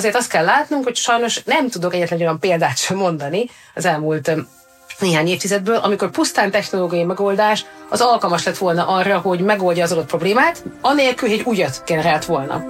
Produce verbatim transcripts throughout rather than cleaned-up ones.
azért azt kell látnunk, hogy sajnos nem tudok egyetlen olyan példát sem mondani az elmúlt néhány évtizedből, amikor pusztán technológiai megoldás az alkalmas lett volna arra, hogy megoldja az adott problémát, anélkül, hogy egy újat generált volna.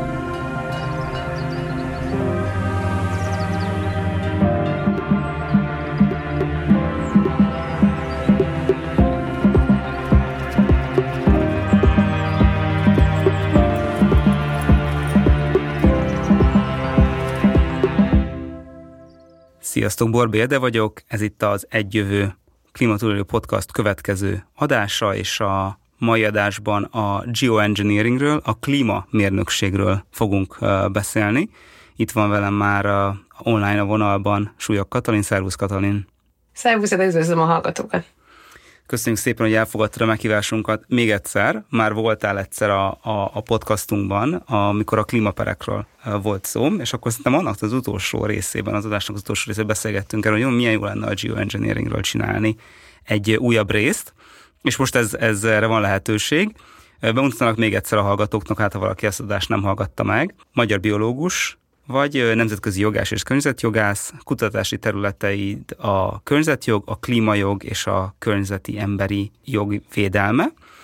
Sziasztok, Borbély Ede vagyok, ez itt az Egyjövő Klímatúrélő Podcast következő adása, és a mai adásban a geoengineeringről, a klímamérnökségről fogunk beszélni. Itt van velem már online a vonalban Súlyog Katalin. Szervusz, Katalin! Szervusz, üdvözlöm a hallgatókat! Köszönjük szépen, hogy elfogadtad a meghívásunkat még egyszer. Már voltál egyszer a, a, a podcastunkban, amikor a klímaperekről volt szó, és akkor szerintem annak az utolsó részében, az adásnak az utolsó részében beszélgettünk erről, hogy milyen jó lenne a geoengineeringről csinálni egy újabb részt, és most ez, ez erre van lehetőség. Bemutatlak még egyszer a hallgatóknak, hát ha valaki ezt adást nem hallgatta meg. Magyar biológus, vagy nemzetközi jogász és környezetjogász, kutatási területeid a környezetjog, a klímajog és a környezeti emberi jog védelme.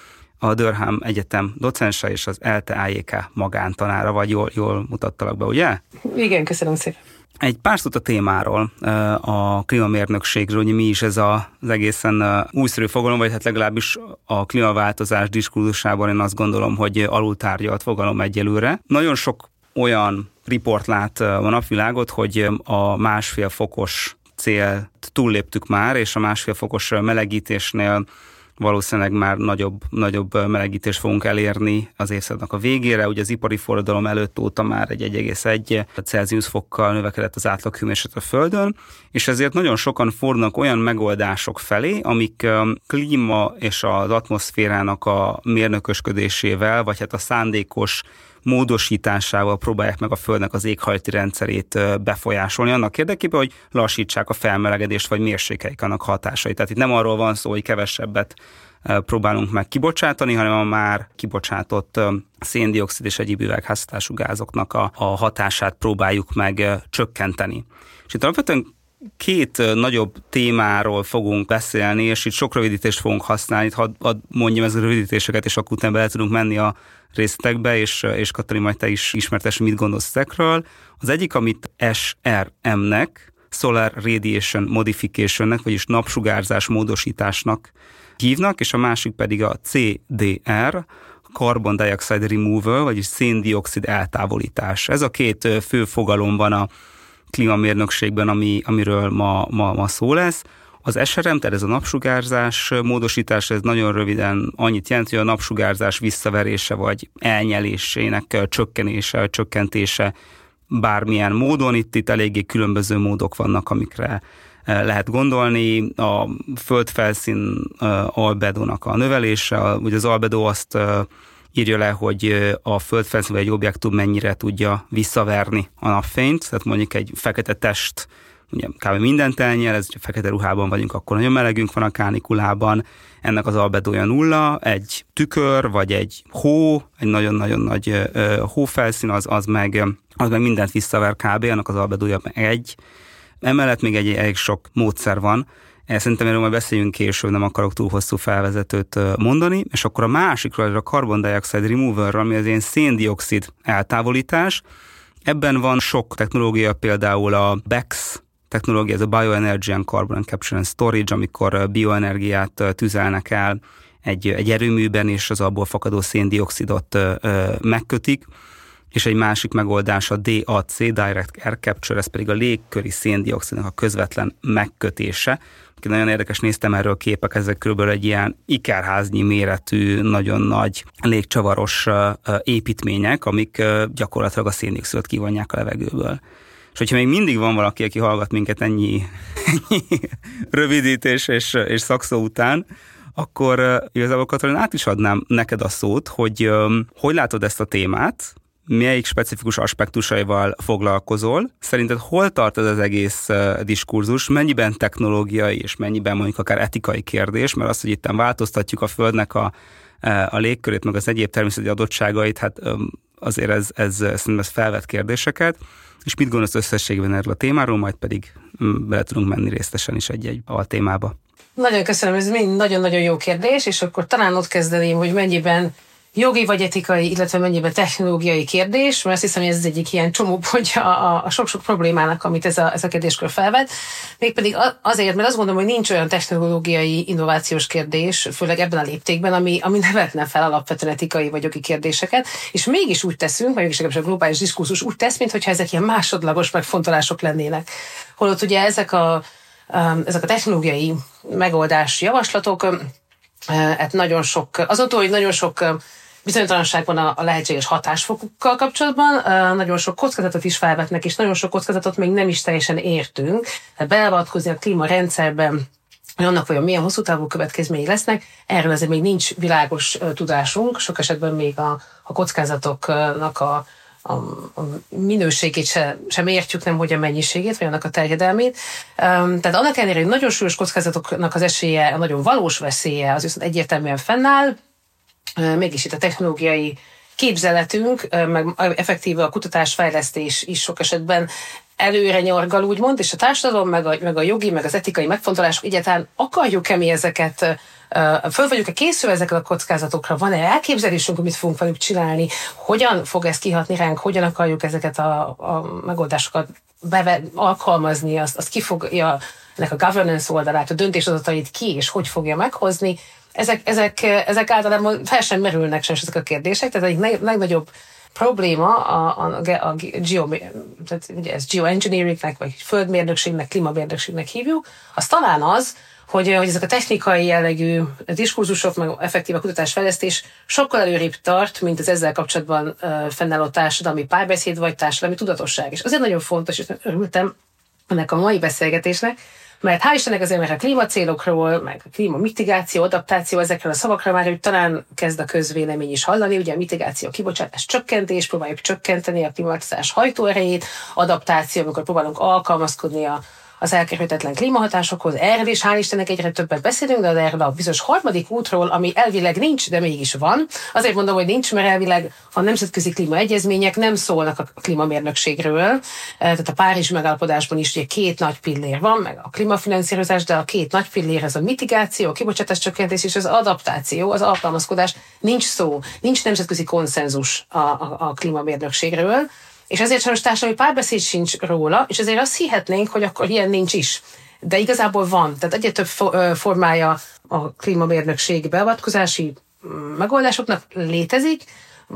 A Durham Egyetem docense és az ELTE á jé ká magántanára, vagy jól, jól mutattalak be, ugye? Igen, köszönöm szépen. Egy pár szót a témáról, a klímamérnökségről, hogy mi is ez az egészen újszerű fogalom, vagy hát legalábbis a klímaváltozás diskurzusában én azt gondolom, hogy alultárgyalt fogalom egyelőre. Nagyon sok olyan riport lát a napvilágot, hogy a másfél fokos célt túlléptük már, és a másfél fokos melegítésnél valószínűleg már nagyobb, nagyobb melegítést fogunk elérni az évszázadnak a végére. Ugye az ipari forradalom előtt óta már egy egy egész egy Celsius fokkal növekedett az átlag hőmérséklet a Földön, és ezért nagyon sokan fordulnak olyan megoldások felé, amik klíma és az atmoszférának a mérnökösködésével, vagy hát a szándékos módosításával próbálják meg a Földnek az éghajlati rendszerét befolyásolni annak érdekében, hogy lassítsák a felmelegedést, vagy mérsékeljék annak hatásait. Tehát itt nem arról van szó, hogy kevesebbet próbálunk meg kibocsátani, hanem a már kibocsátott széndioxid és egyéb üvegházhatású gázoknak a, a hatását próbáljuk meg csökkenteni. És itt alapvetően két nagyobb témáról fogunk beszélni, és itt sok rövidítést fogunk használni. Itt hadd had mondjam ezeket a rövidítéseket, és akkor utána bele tudunk menni a részletekbe, és, és Katalin, majd te is ismertess, mit gondolsz ezekről. Az egyik, amit es er em-nek, Solar Radiation Modificationnek, vagyis napsugárzás módosításnak hívnak, és a másik pedig a cé dé er, Carbon Dioxide Removal, vagyis széndioxid eltávolítás. Ez a két fő fogalom van a klímamérnökségben, ami, amiről ma, ma, ma szó lesz. Az es er em, tehát ez a napsugárzás módosítás, ez nagyon röviden annyit jelent, hogy a napsugárzás visszaverése vagy elnyelésének csökkenése, csökkentése bármilyen módon. Itt, itt eléggé különböző módok vannak, amikre lehet gondolni. A földfelszín albedónak a növelése, ugye az albedó azt írja le, hogy a földfelszín vagy egy objektum mennyire tudja visszaverni a napfényt, tehát mondjuk egy fekete test, ugye kb. Mindent elnyel, ez, hogyha fekete ruhában vagyunk, akkor nagyon melegünk van a kánikulában, ennek az albedója nulla, egy tükör, vagy egy hó, egy nagyon-nagyon nagy ö, hófelszín, az, az, meg, az meg mindent visszaver kb., annak az albedója meg egy. Emellett még egy elég sok módszer van, szerintem erről majd beszéljünk később, nem akarok túl hosszú felvezetőt mondani, és akkor a másikról, a Carbon Dioxide Removal, ami az ilyen széndioxid eltávolítás. Ebben van sok technológia, például a bé e cé technológia, ez a Bioenergy and Carbon Capture and Storage, amikor bioenergiát tüzelnek el egy, egy erőműben, és az abból fakadó széndioxidot megkötik. És egy másik megoldás a dé á cé, Direct Air Capture, ez pedig a légköri széndioxidnak a közvetlen megkötése. Nagyon érdekes, néztem erről képek, ezek körülbelül egy ilyen ikerháznyi méretű, nagyon nagy légcsavaros építmények, amik gyakorlatilag a széndioxidot kivonják a levegőből. És hogyha még mindig van valaki, aki hallgat minket ennyi, ennyi rövidítés és, és szakszó után, akkor igazából, Katalin, át is adnám neked a szót, hogy hogy látod ezt a témát, melyik specifikus aspektusaival foglalkozol. Szerinted hol tart ez az egész uh, diskurzus, mennyiben technológiai és mennyiben mondjuk akár etikai kérdés, mert az, hogy itt változtatjuk a Földnek a, a légkörét, meg az egyéb természeti adottságait, hát um, azért ez, ez, szerintem ez felvet kérdéseket, és mit gondolsz összességben erről a témáról, majd pedig bele tudunk menni részletesen is egy-egy a témába. Nagyon köszönöm, ez mind nagyon-nagyon jó kérdés, és akkor talán ott kezdeném, hogy mennyiben jogi vagy etikai, illetve mennyiben technológiai kérdés, mert azt hiszem, hogy ez az egyik ilyen csomópontja a, a sok-sok problémának, amit ez a, ez a kérdéskör felvet. Mégpedig azért, mert azt gondolom, hogy nincs olyan technológiai innovációs kérdés, főleg ebben a léptékben, ami, ami ne vetne fel alapvetően etikai vagy jogi kérdéseket, és mégis úgy teszünk, vagy mégis a globális diskurzus úgy tesz, mintha ezek ilyen másodlagos megfontolások lennének. Holott ugye ezek a, ezek a technológiai megoldás javaslatok, hát nagyon sok, azóta, hogy nagyon sok bizonytalanság van a, a lehetséges hatásfokukkal kapcsolatban, nagyon sok kockázatot is felvetnek, és nagyon sok kockázatot még nem is teljesen értünk. Beavatkozni a klímarendszerben, hogy annak vajon milyen hosszú távú következményei lesznek, erről azért még nincs világos tudásunk, sok esetben még a, a kockázatoknak a, a, a minőségét se, sem értjük, nem hogy a mennyiségét, vagy annak a terjedelmét. Tehát annak ellenére, hogy nagyon súlyos kockázatoknak az esélye, a nagyon valós veszélye, az viszont egyértelműen fennáll, mégis itt a technológiai képzeletünk, meg effektíve a kutatásfejlesztés is sok esetben előre nyargal, úgymond, és a társadalom, meg a, meg a jogi, meg az etikai megfontolások egyáltalán akarjuk-e mi ezeket, föl vagyunk-e készülve ezekre a kockázatokra, van-e elképzelésünk, hogy mit fogunk velük csinálni, hogyan fog ez kihatni ránk, hogyan akarjuk ezeket a, a megoldásokat beve, alkalmazni, azt, azt ki fogja ennek a governance oldalát, a döntéshozatait ki, és hogy fogja meghozni. Ezek, ezek, ezek általában fel sem merülnek sem ezek a kérdések, tehát egyik legnagyobb probléma a, a, a geo, tehát ugye ez geoengineeringnek, vagy földmérnökségnek, klímamérnökségnek hívjuk, az talán az, hogy, hogy ezek a technikai jellegű diskurzusok, meg effektív a kutatásfejlesztés sokkal előrébb tart, mint az ezzel kapcsolatban uh, fennálló társadalmi párbeszéd, vagy társadalmi tudatosság. És azért nagyon fontos, és örültem ennek a mai beszélgetésnek, mert hál' Istennek azért, mert a klímacélokról, meg a klímamitigáció, adaptáció, ezekről a szavakra már hogy talán kezd a közvélemény is hallani, ugye a mitigáció, kibocsátás csökkentés, próbáljuk csökkenteni a klímaváltozás hajtóerejét, adaptáció, amikor próbálunk alkalmazkodni a az elkerülhetetlen klímahatásokhoz. Erről is hál' Istennek egyre többet beszélünk, de erről a bizonyos harmadik útról, ami elvileg nincs, de mégis van. Azért mondom, hogy nincs, mert elvileg a nemzetközi klímaegyezmények nem szólnak a klímamérnökségről. Tehát a Párizsi megállapodásban is ugye két nagy pillér van, meg a klímafinanszírozás, de a két nagy pillér ez a mitigáció, a kibocsátás csökkentés és az adaptáció, az alkalmazkodás. Nincs szó, nincs nemzetközi konszenzus a, a, a klímamérnökségről. És ezért sajnos társadalmi párbeszéd sincs róla, és ezért azt hihetnénk, hogy akkor ilyen nincs is. De igazából van. Tehát egyre több formája a klímamérnökség beavatkozási megoldásoknak létezik.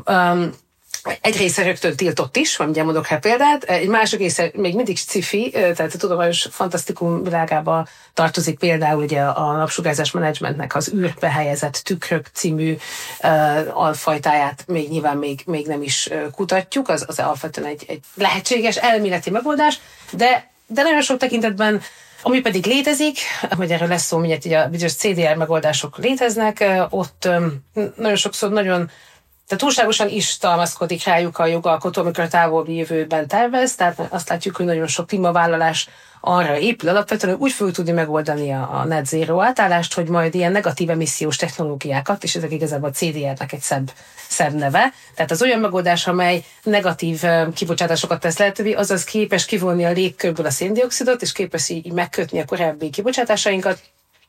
Egy része rögtön tiltott is, mindjárt mondok rá példát, egy másik része még mindig sci-fi, tehát a tudományos fantasztikum világába tartozik például ugye a napsugárzás menedzsmentnek az űrbe helyezett tükrök című uh, alfajtáját még nyilván még, még nem is uh, kutatjuk, az, az alapvetően egy, egy lehetséges elméleti megoldás, de, de nagyon sok tekintetben, ami pedig létezik, hogy erről lesz szó, mindjárt ugye a bizonyos cé dé er megoldások léteznek, uh, ott um, nagyon sokszor nagyon Tehát túlságosan is támaszkodik rájuk a jogalkotó, amikor a távoli jövőben tervez, tehát azt látjuk, hogy nagyon sok klímavállalás arra épül alapvetően, hogy úgy fogjuk tudni megoldani a, a net zero átállást, hogy majd ilyen negatív emissziós technológiákat, és ezek igazából a cé dé er-nek egy szebb, szebb neve, tehát az olyan megoldás, amely negatív kibocsátásokat tesz lehetővé, azaz képes kivonni a légkörből a széndioxidot, és képes így megkötni a korábbi kibocsátásainkat.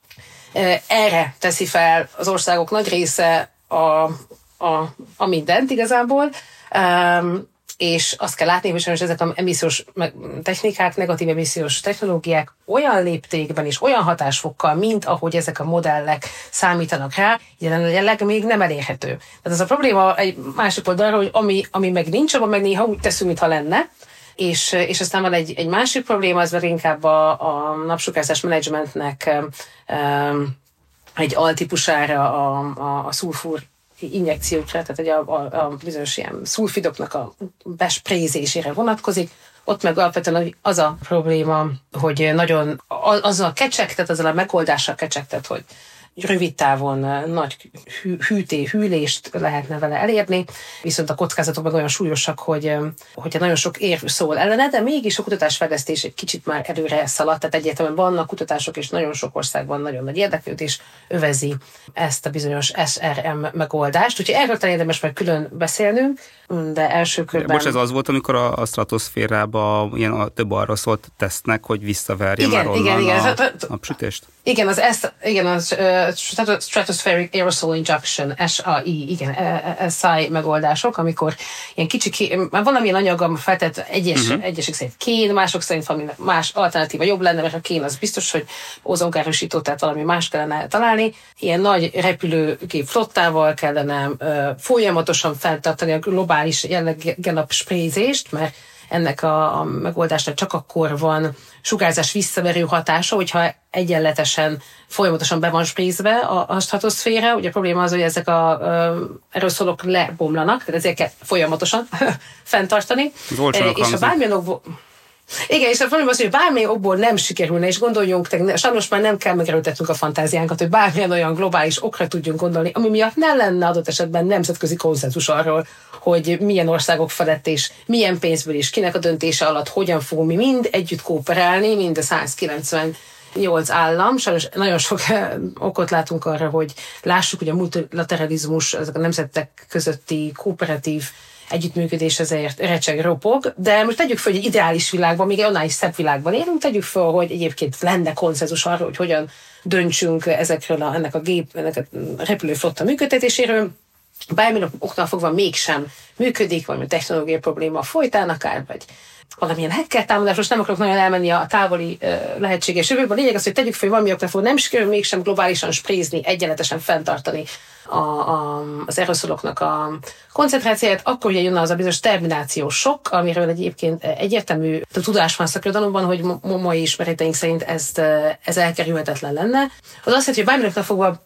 Erre teszi fel az országok nagy része a A, a mindent igazából, um, és azt kell látni, hogy sajnos ezek az emissziós technikák, negatív emissziós technológiák olyan léptékben és olyan hatásfokkal, mint ahogy ezek a modellek számítanak rá, jelenleg még nem elérhető. Tehát ez a probléma egy másik oldalra, hogy ami, ami meg nincs, abban meg néha úgy teszünk, mintha lenne, és, és aztán van egy, egy másik probléma, az inkább a, a napsugárzás menedzsmentnek um, egy altípusára a, a, a szulfúr injekciókra, tehát a, a, a bizonyos ilyen szulfidoknak a besprézésére vonatkozik. Ott meg alapvetően az a probléma, hogy nagyon azzal kecsegtet, azzal a megoldással kecsegtet, hogy rövid távon nagy hű, hűté, hűlést lehetne vele elérni, viszont a kockázatok meg olyan súlyosak, hogy hogyha nagyon sok érv szól ellene, de mégis a kutatásfejlesztés egy kicsit már előre szaladt, tehát egyértelműen vannak kutatások, és nagyon sok országban nagyon nagy érdeklődés övezi ezt a bizonyos es er em megoldást. Úgyhogy erről talán érdemes meg külön beszélnünk, de első körben... Most ez az volt, amikor a, a stratoszférába ilyen a több arra szólt tesznek, hogy visszaverje igen, már onnan igen, igen. a, a napsütést? Igen, az, ezt, igen, az uh, Stratospheric Aerosol Injection, es á i, igen, es á i megoldások, amikor ilyen kicsi, már valamilyen anyag, feltett egyes, uh-huh. egyesek szerint kén, mások szerint valami más alternatíva jobb lenne, mert a kén az biztos, hogy ozónkárosító, tehát valami más kellene találni. Ilyen nagy repülőgép flottával kellene uh, folyamatosan feltartani a globális jelleggel a sprézést, mert ennek a, a megoldásnak csak akkor van sugárzás visszaverő hatása, hogyha egyenletesen, folyamatosan be van sprézve a, a stratoszféra. Ugye a probléma az, hogy ezek a, a aeroszolok lebomlanak, tehát ezeket folyamatosan fenntartani. És a bármilyen okból... Igen, és a probléma az, hogy bármilyen okból nem sikerülne, és gondoljunk, sajnos már nem kell megerőltetnünk a fantáziánkat, hogy bármilyen olyan globális okra tudjunk gondolni, ami miatt nem lenne adott esetben nemzetközi konszenzus arról, hogy milyen országok felett és milyen pénzből is, kinek a döntése alatt, hogyan fogunk mi mind együtt kooperálni, mind a száz kilencvennyolc állam. Sajnos nagyon sok okot látunk arra, hogy lássuk, hogy a multilateralizmus, ezek a nemzetek közötti kooperatív együttműködés ezért recseg, ropog, de most tegyük fel, hogy egy ideális világban, még egy annál is szebb világban élünk, tegyük fel, hogy egyébként lenne konszenzus arról, hogy hogyan döntsünk ezekről a, ennek a gép, ennek a repülőflotta működtetéséről. Bármilyen oknál fogva mégsem működik, valami technológiai probléma folytán akár, vagy valamilyen hacker támadás, most nem akarok nagyon elmenni a távoli uh, lehetséges jövőben. A lényeg az, hogy tegyük fel, hogy valami oknál fog nem sikerül mégsem globálisan sprézni, egyenletesen fenntartani a, a, az aeroszoloknak a koncentrációját, akkor ugye jönne az a bizonyos terminációs sok, amiről egyébként egyértelmű tudás van szakirodalomban, hogy mai ismereteink szerint ez, ez elkerülhetetlen lenne. Az azt jelenti, hogy bármilyeneknek fogva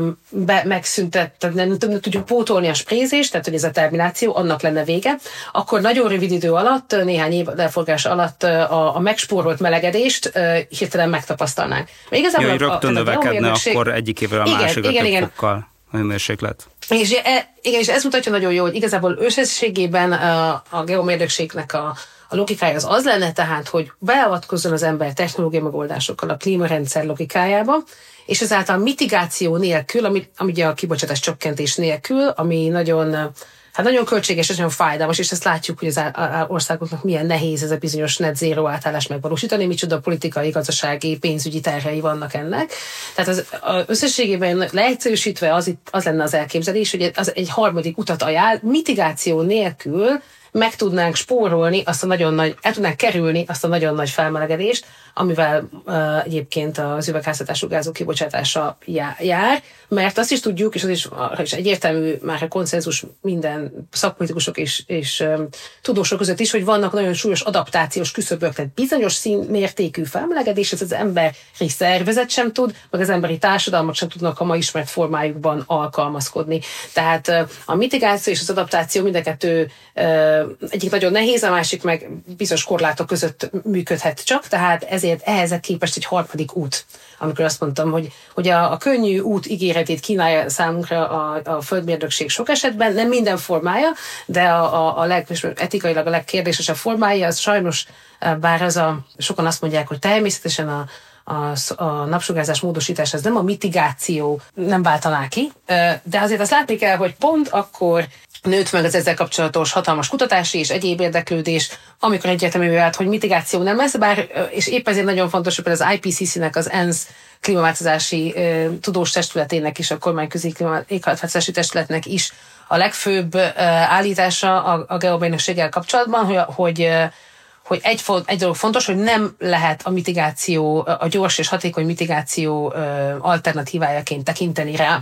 be, megszüntet, tehát nem, nem tudjuk pótolni a sprézést, tehát hogy ez a termináció, annak lenne vége, akkor nagyon rövid idő alatt, néhány év leforgás alatt a, a megspórolt melegedést hirtelen megtapasztalnánk. Igazából ja, hogy rögtön növekedne akkor egyik évvel a másikra több fokkal a hőmérséklet. És, e, igen, és ez mutatja nagyon jó, hogy igazából összességében a, a geomérnökségnek a, a logikája az az lenne tehát, hogy beavatkozzon az ember technológiai megoldásokkal a klímarendszer logikájába, és ezáltal mitigáció nélkül, ami, ami ugye a kibocsátás csökkentés nélkül, ami nagyon... Hát nagyon költséges és nagyon fájdalmas, és ezt látjuk, hogy az országoknak milyen nehéz ez a bizonyos net zero átállás megvalósítani, micsoda politikai, gazdasági, pénzügyi terhei vannak ennek. Tehát az, az összességében leegyszerűsítve az, itt, az lenne az elképzelés, hogy az egy harmadik utat ajánl, mitigáció nélkül meg tudnánk spórolni azt a nagyon nagy, el tudnánk kerülni azt a nagyon nagy felmelegedést, amivel uh, egyébként az üvegházhatású gázok kibocsátása jár, mert azt is tudjuk, és az is, is egyértelmű már a konszenzus minden szakpolitikusok és, és um, tudósok között is, hogy vannak nagyon súlyos adaptációs küszöbök, tehát bizonyos színmértékű felmelegedés, ez az emberi szervezet sem tud, meg az emberi társadalmak sem tudnak a ma ismert formájukban alkalmazkodni. Tehát uh, a mitigáció és az adaptáció mind a kettő uh, egyik nagyon nehéz, a másik meg bizonyos korlátok között működhet csak, tehát ezért ehhez képest egy harmadik út, amikor azt mondtam, hogy, hogy a, a könnyű út ígéretét kínálja számunkra a, a földmérnökség sok esetben, nem minden formája, de a, a, a leg, etikailag a legkérdésesebb formája, az sajnos, bár az a, sokan azt mondják, hogy természetesen a A, a napsugárzás módosítás, ez nem a mitigáció nem váltaná ki, de azért azt látni kell, hogy pont akkor nőtt meg az ezzel kapcsolatos hatalmas kutatási és egyéb érdeklődés, amikor egyértelművé vált, hogy mitigáció nem lesz, bár, és épp ezért nagyon fontos, hogy az i pé cé cé-nek, az ENSZ klímaváltozási uh, tudós testületének és a kormányközi éghajlatváltozási testületnek is a legfőbb uh, állítása a, a geomérnökséggel kapcsolatban, hogy, hogy uh, hogy egy, egy dolog fontos, hogy nem lehet a mitigáció, a gyors és hatékony mitigáció alternatívájaként tekinteni rá.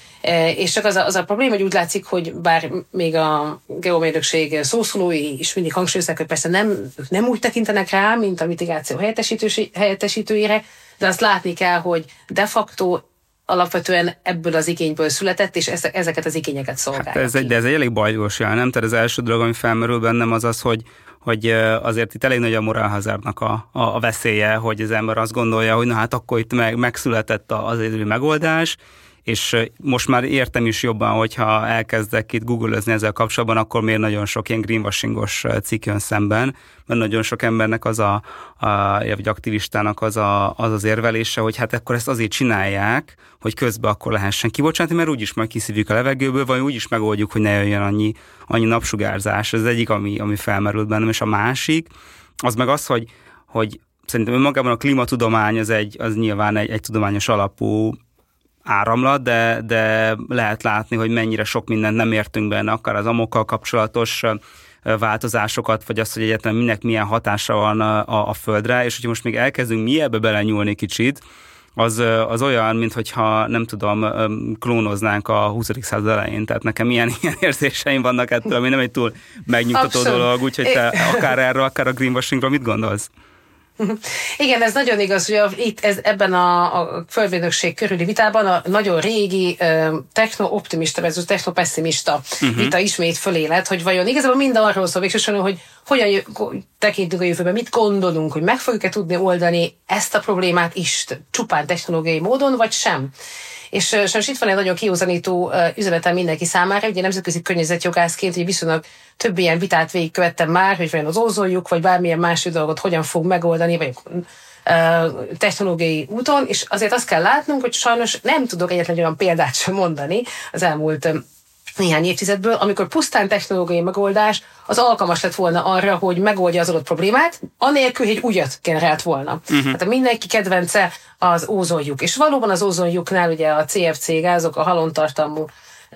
És csak az a, az a probléma, hogy úgy látszik, hogy bár még a geomérnökség szószólói is mindig hangsúlyozzák, hogy persze nem, nem úgy tekintenek rá, mint a mitigáció helyettesítőire, de azt látni kell, hogy de facto alapvetően ebből az igényből született, és ezeket az igényeket szolgálják. Hát ez egy, de ez egy elég bajos jel, nem? Tehát az első dolog, ami felmerül bennem, az az, hogy hogy azért itt elég nagy a moral hazardnak a, a, a veszélye, hogy az ember azt gondolja, hogy na hát akkor itt meg, megszületett az egyedüli megoldás, és most már értem is jobban, hogyha elkezdek itt googleözni ezzel kapcsolatban, akkor miért nagyon sok ilyen greenwashingos cikk jön szemben, mert nagyon sok embernek az a, a vagy aktivistának az, a, az az érvelése, hogy hát akkor ezt azért csinálják, hogy közben akkor lehessen kibocsátani, mert úgyis majd kiszívjuk a levegőből, vagy úgyis megoldjuk, hogy ne jöjjön annyi, annyi napsugárzás. Ez az egyik, ami, ami felmerült bennem, és a másik, az meg az, hogy, hogy szerintem önmagában a klímatudomány az, egy, az nyilván egy, egy tudományos alapú áramlat, de, de lehet látni, hogy mennyire sok mindent nem értünk benne, akár az amokkal kapcsolatos változásokat, vagy azt, hogy egyáltalán minek milyen hatása van a, a Földre, és hogyha most még elkezdünk mi ebbe belenyúlni kicsit, az, az olyan, mintha nem tudom, klónoznánk a huszadik század elején, tehát nekem ilyen, ilyen érzéseim vannak ettől, ami nem egy túl megnyugtató Abszolút. dolog, úgyhogy te akár erről, akár a greenwashingról mit gondolsz? Igen, ez nagyon igaz, hogy a, itt ez, ebben a, a földmérnökség körüli vitában a nagyon régi uh, techno-optimista versus techno-pessimista uh-huh. vita ismét fölélet, hogy vajon igazából mind arról szól végsősorban, hogy hogyan jö, tekintünk a jövőben, mit gondolunk, hogy meg fogjuk-e tudni oldani ezt a problémát is csupán technológiai módon, vagy sem. És sajnos itt van egy nagyon kiózanító üzenetem mindenki számára, ugye nemzetközi környezetjogászként, hogy viszonylag több ilyen vitát végigkövettem már, hogy vajon az ózonjuk, vagy bármilyen más dolgot hogyan fog megoldani, vagy technológiai úton, és azért azt kell látnunk, hogy sajnos nem tudok egyetlen olyan példát sem mondani az elmúlt néhány évtizedből, amikor pusztán technológiai megoldás az alkalmas lett volna arra, hogy megoldja az adott problémát, anélkül, hogy újat generált volna. Uh-huh. Hát a mindenki kedvence az ózonjuk. És valóban az ózonjuknál ugye a cé ef cé gázok, a halontartalmú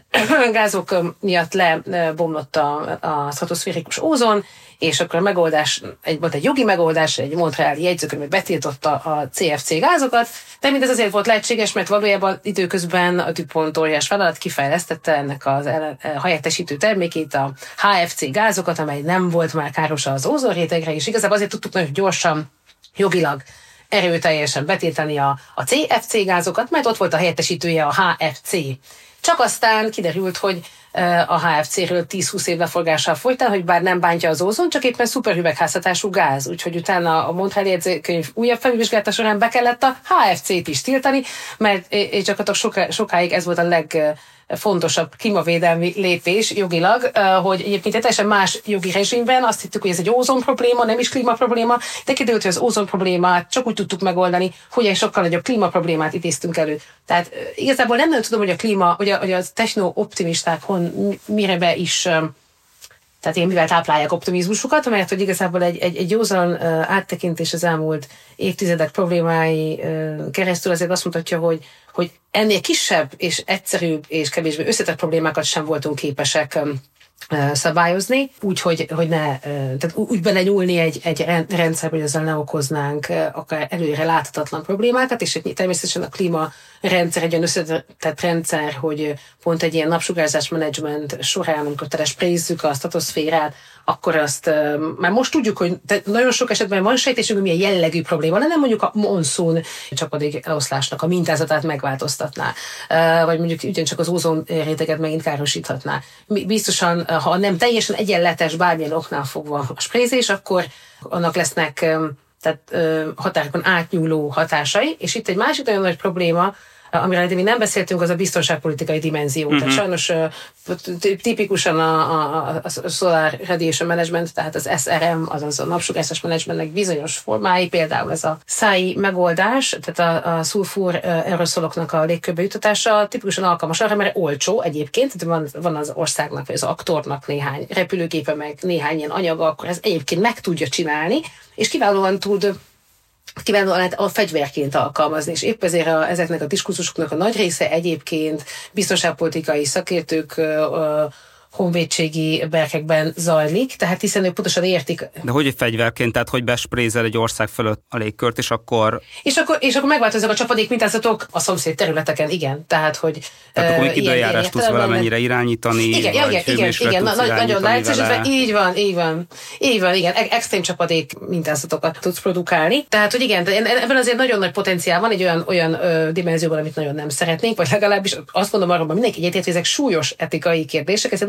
gázok miatt lebomlott a, a stratoszférikus ózon, és akkor a megoldás, egy, volt egy jogi megoldás, egy montreali jegyzőkönyv betiltotta a cé ef cé gázokat, de mindez azért volt lehetséges, mert valójában időközben a DuPont óriás vállalat kifejlesztette ennek az helyettesítő termékét, a há ef cé gázokat, amely nem volt már káros az ózonrétegre, és igazából azért tudtuk nagyon gyorsan, jogilag erőteljesen betiltani a, a cé ef cé gázokat, mert ott volt a helyettesítője a há ef cé. Csak aztán kiderült, hogy a há ef céről tíz-húsz év leforgással folytán, hogy bár nem bántja az ózon, csak éppen szuperüvegházhatású gáz. Úgyhogy utána a Montreali jegyzőkönyv újabb felvizsgálata során be kellett a há ef cét is tiltani, mert gyakorlatilag soká, sokáig ez volt a legfontosabb klímavédelmi lépés jogilag, hogy egyébként teljesen más jogi rezsimben azt hittük, hogy ez egy ózon probléma, nem is klíma probléma, de kiderült, hogy az ózon problémát csak úgy tudtuk megoldani, hogy egy sokkal nagyobb klíma problémát idéztünk elő. Tehát igazából nem nagyon tudom, hogy a klíma, hogy a, hogy a techno-optimisták hon, mire be is, tehát én mivel táplálják optimizmusukat, mert hogy igazából egy, egy, egy józan áttekintés az elmúlt évtizedek problémái keresztül azért azt mutatja, hogy, hogy ennél kisebb és egyszerűbb és kevésbé összetett problémákat sem voltunk képesek szabályozni, úgy, hogy, hogy ne, tehát úgy belenyúlni egy, egy rendszerbe, hogy ezzel ne okoznánk akár előre láthatatlan problémákat, és természetesen a klímarendszer egy olyan összetett rendszer, hogy pont egy ilyen napsugárzás menedzsment során, amikor telesprayzzük a stratoszférát, akkor azt már most tudjuk, hogy nagyon sok esetben van sejtésünk, hogy milyen jellegű probléma lenne, mondjuk a monszun csapadék eloszlásnak a mintázatát megváltoztatná, vagy mondjuk ugyancsak az ózon réteget megint károsíthatná. Biztosan, ha nem teljesen egyenletes bármilyen oknál fogva a sprayzés, akkor annak lesznek tehát határokon átnyúló hatásai, és itt egy másik nagyon nagy probléma, amiről eddig nem beszéltünk, az a biztonságpolitikai dimenzió. Uh-huh. Tehát sajnos tipikusan a, a, a Solar Radiation Management, tehát az es er em, azaz a napsugárzás managementnek bizonyos formái, például ez a es á i megoldás, tehát a, a szulfúr aeroszoloknak a légkörbe jutatása tipikusan alkalmas arra, mert olcsó egyébként, tehát van, van az országnak, vagy az aktornak néhány repülőgépe, meg néhány ilyen anyaga, akkor ez egyébként meg tudja csinálni, és kiválóan tud kívánóan lehet a fegyverként alkalmazni, és épp ezért a, ezeknek a diskurzusoknak a nagy része egyébként biztonságpolitikai szakértők ö, honvédségi berkekben zajlik, tehát hiszen ők pontosan értik. De hogy egy fegyverként, tehát hogy besprézel egy ország fölött a légkört, és akkor... És akkor, és akkor megváltoznak a csapadék mintázatok a szomszéd területeken, igen. Tehát, hogy... Tehát akkor még időjárást tudsz valamennyire irányítani, igen, vagy igen, igen, igen, na, nagyon leegyszerűsítve, így van, így van. Így van, igen, extrém csapadék mintázatokat tudsz produkálni. Tehát, hogy igen, ebben azért nagyon nagy potenciál van egy olyan, olyan ö, dimenzióban, amit nagyon nem szeretnénk, vagy legalábbis azt mondom arról, hogy mindenki egyetért, hogy ezek súlyos etikai kérdések, ez egy nagyon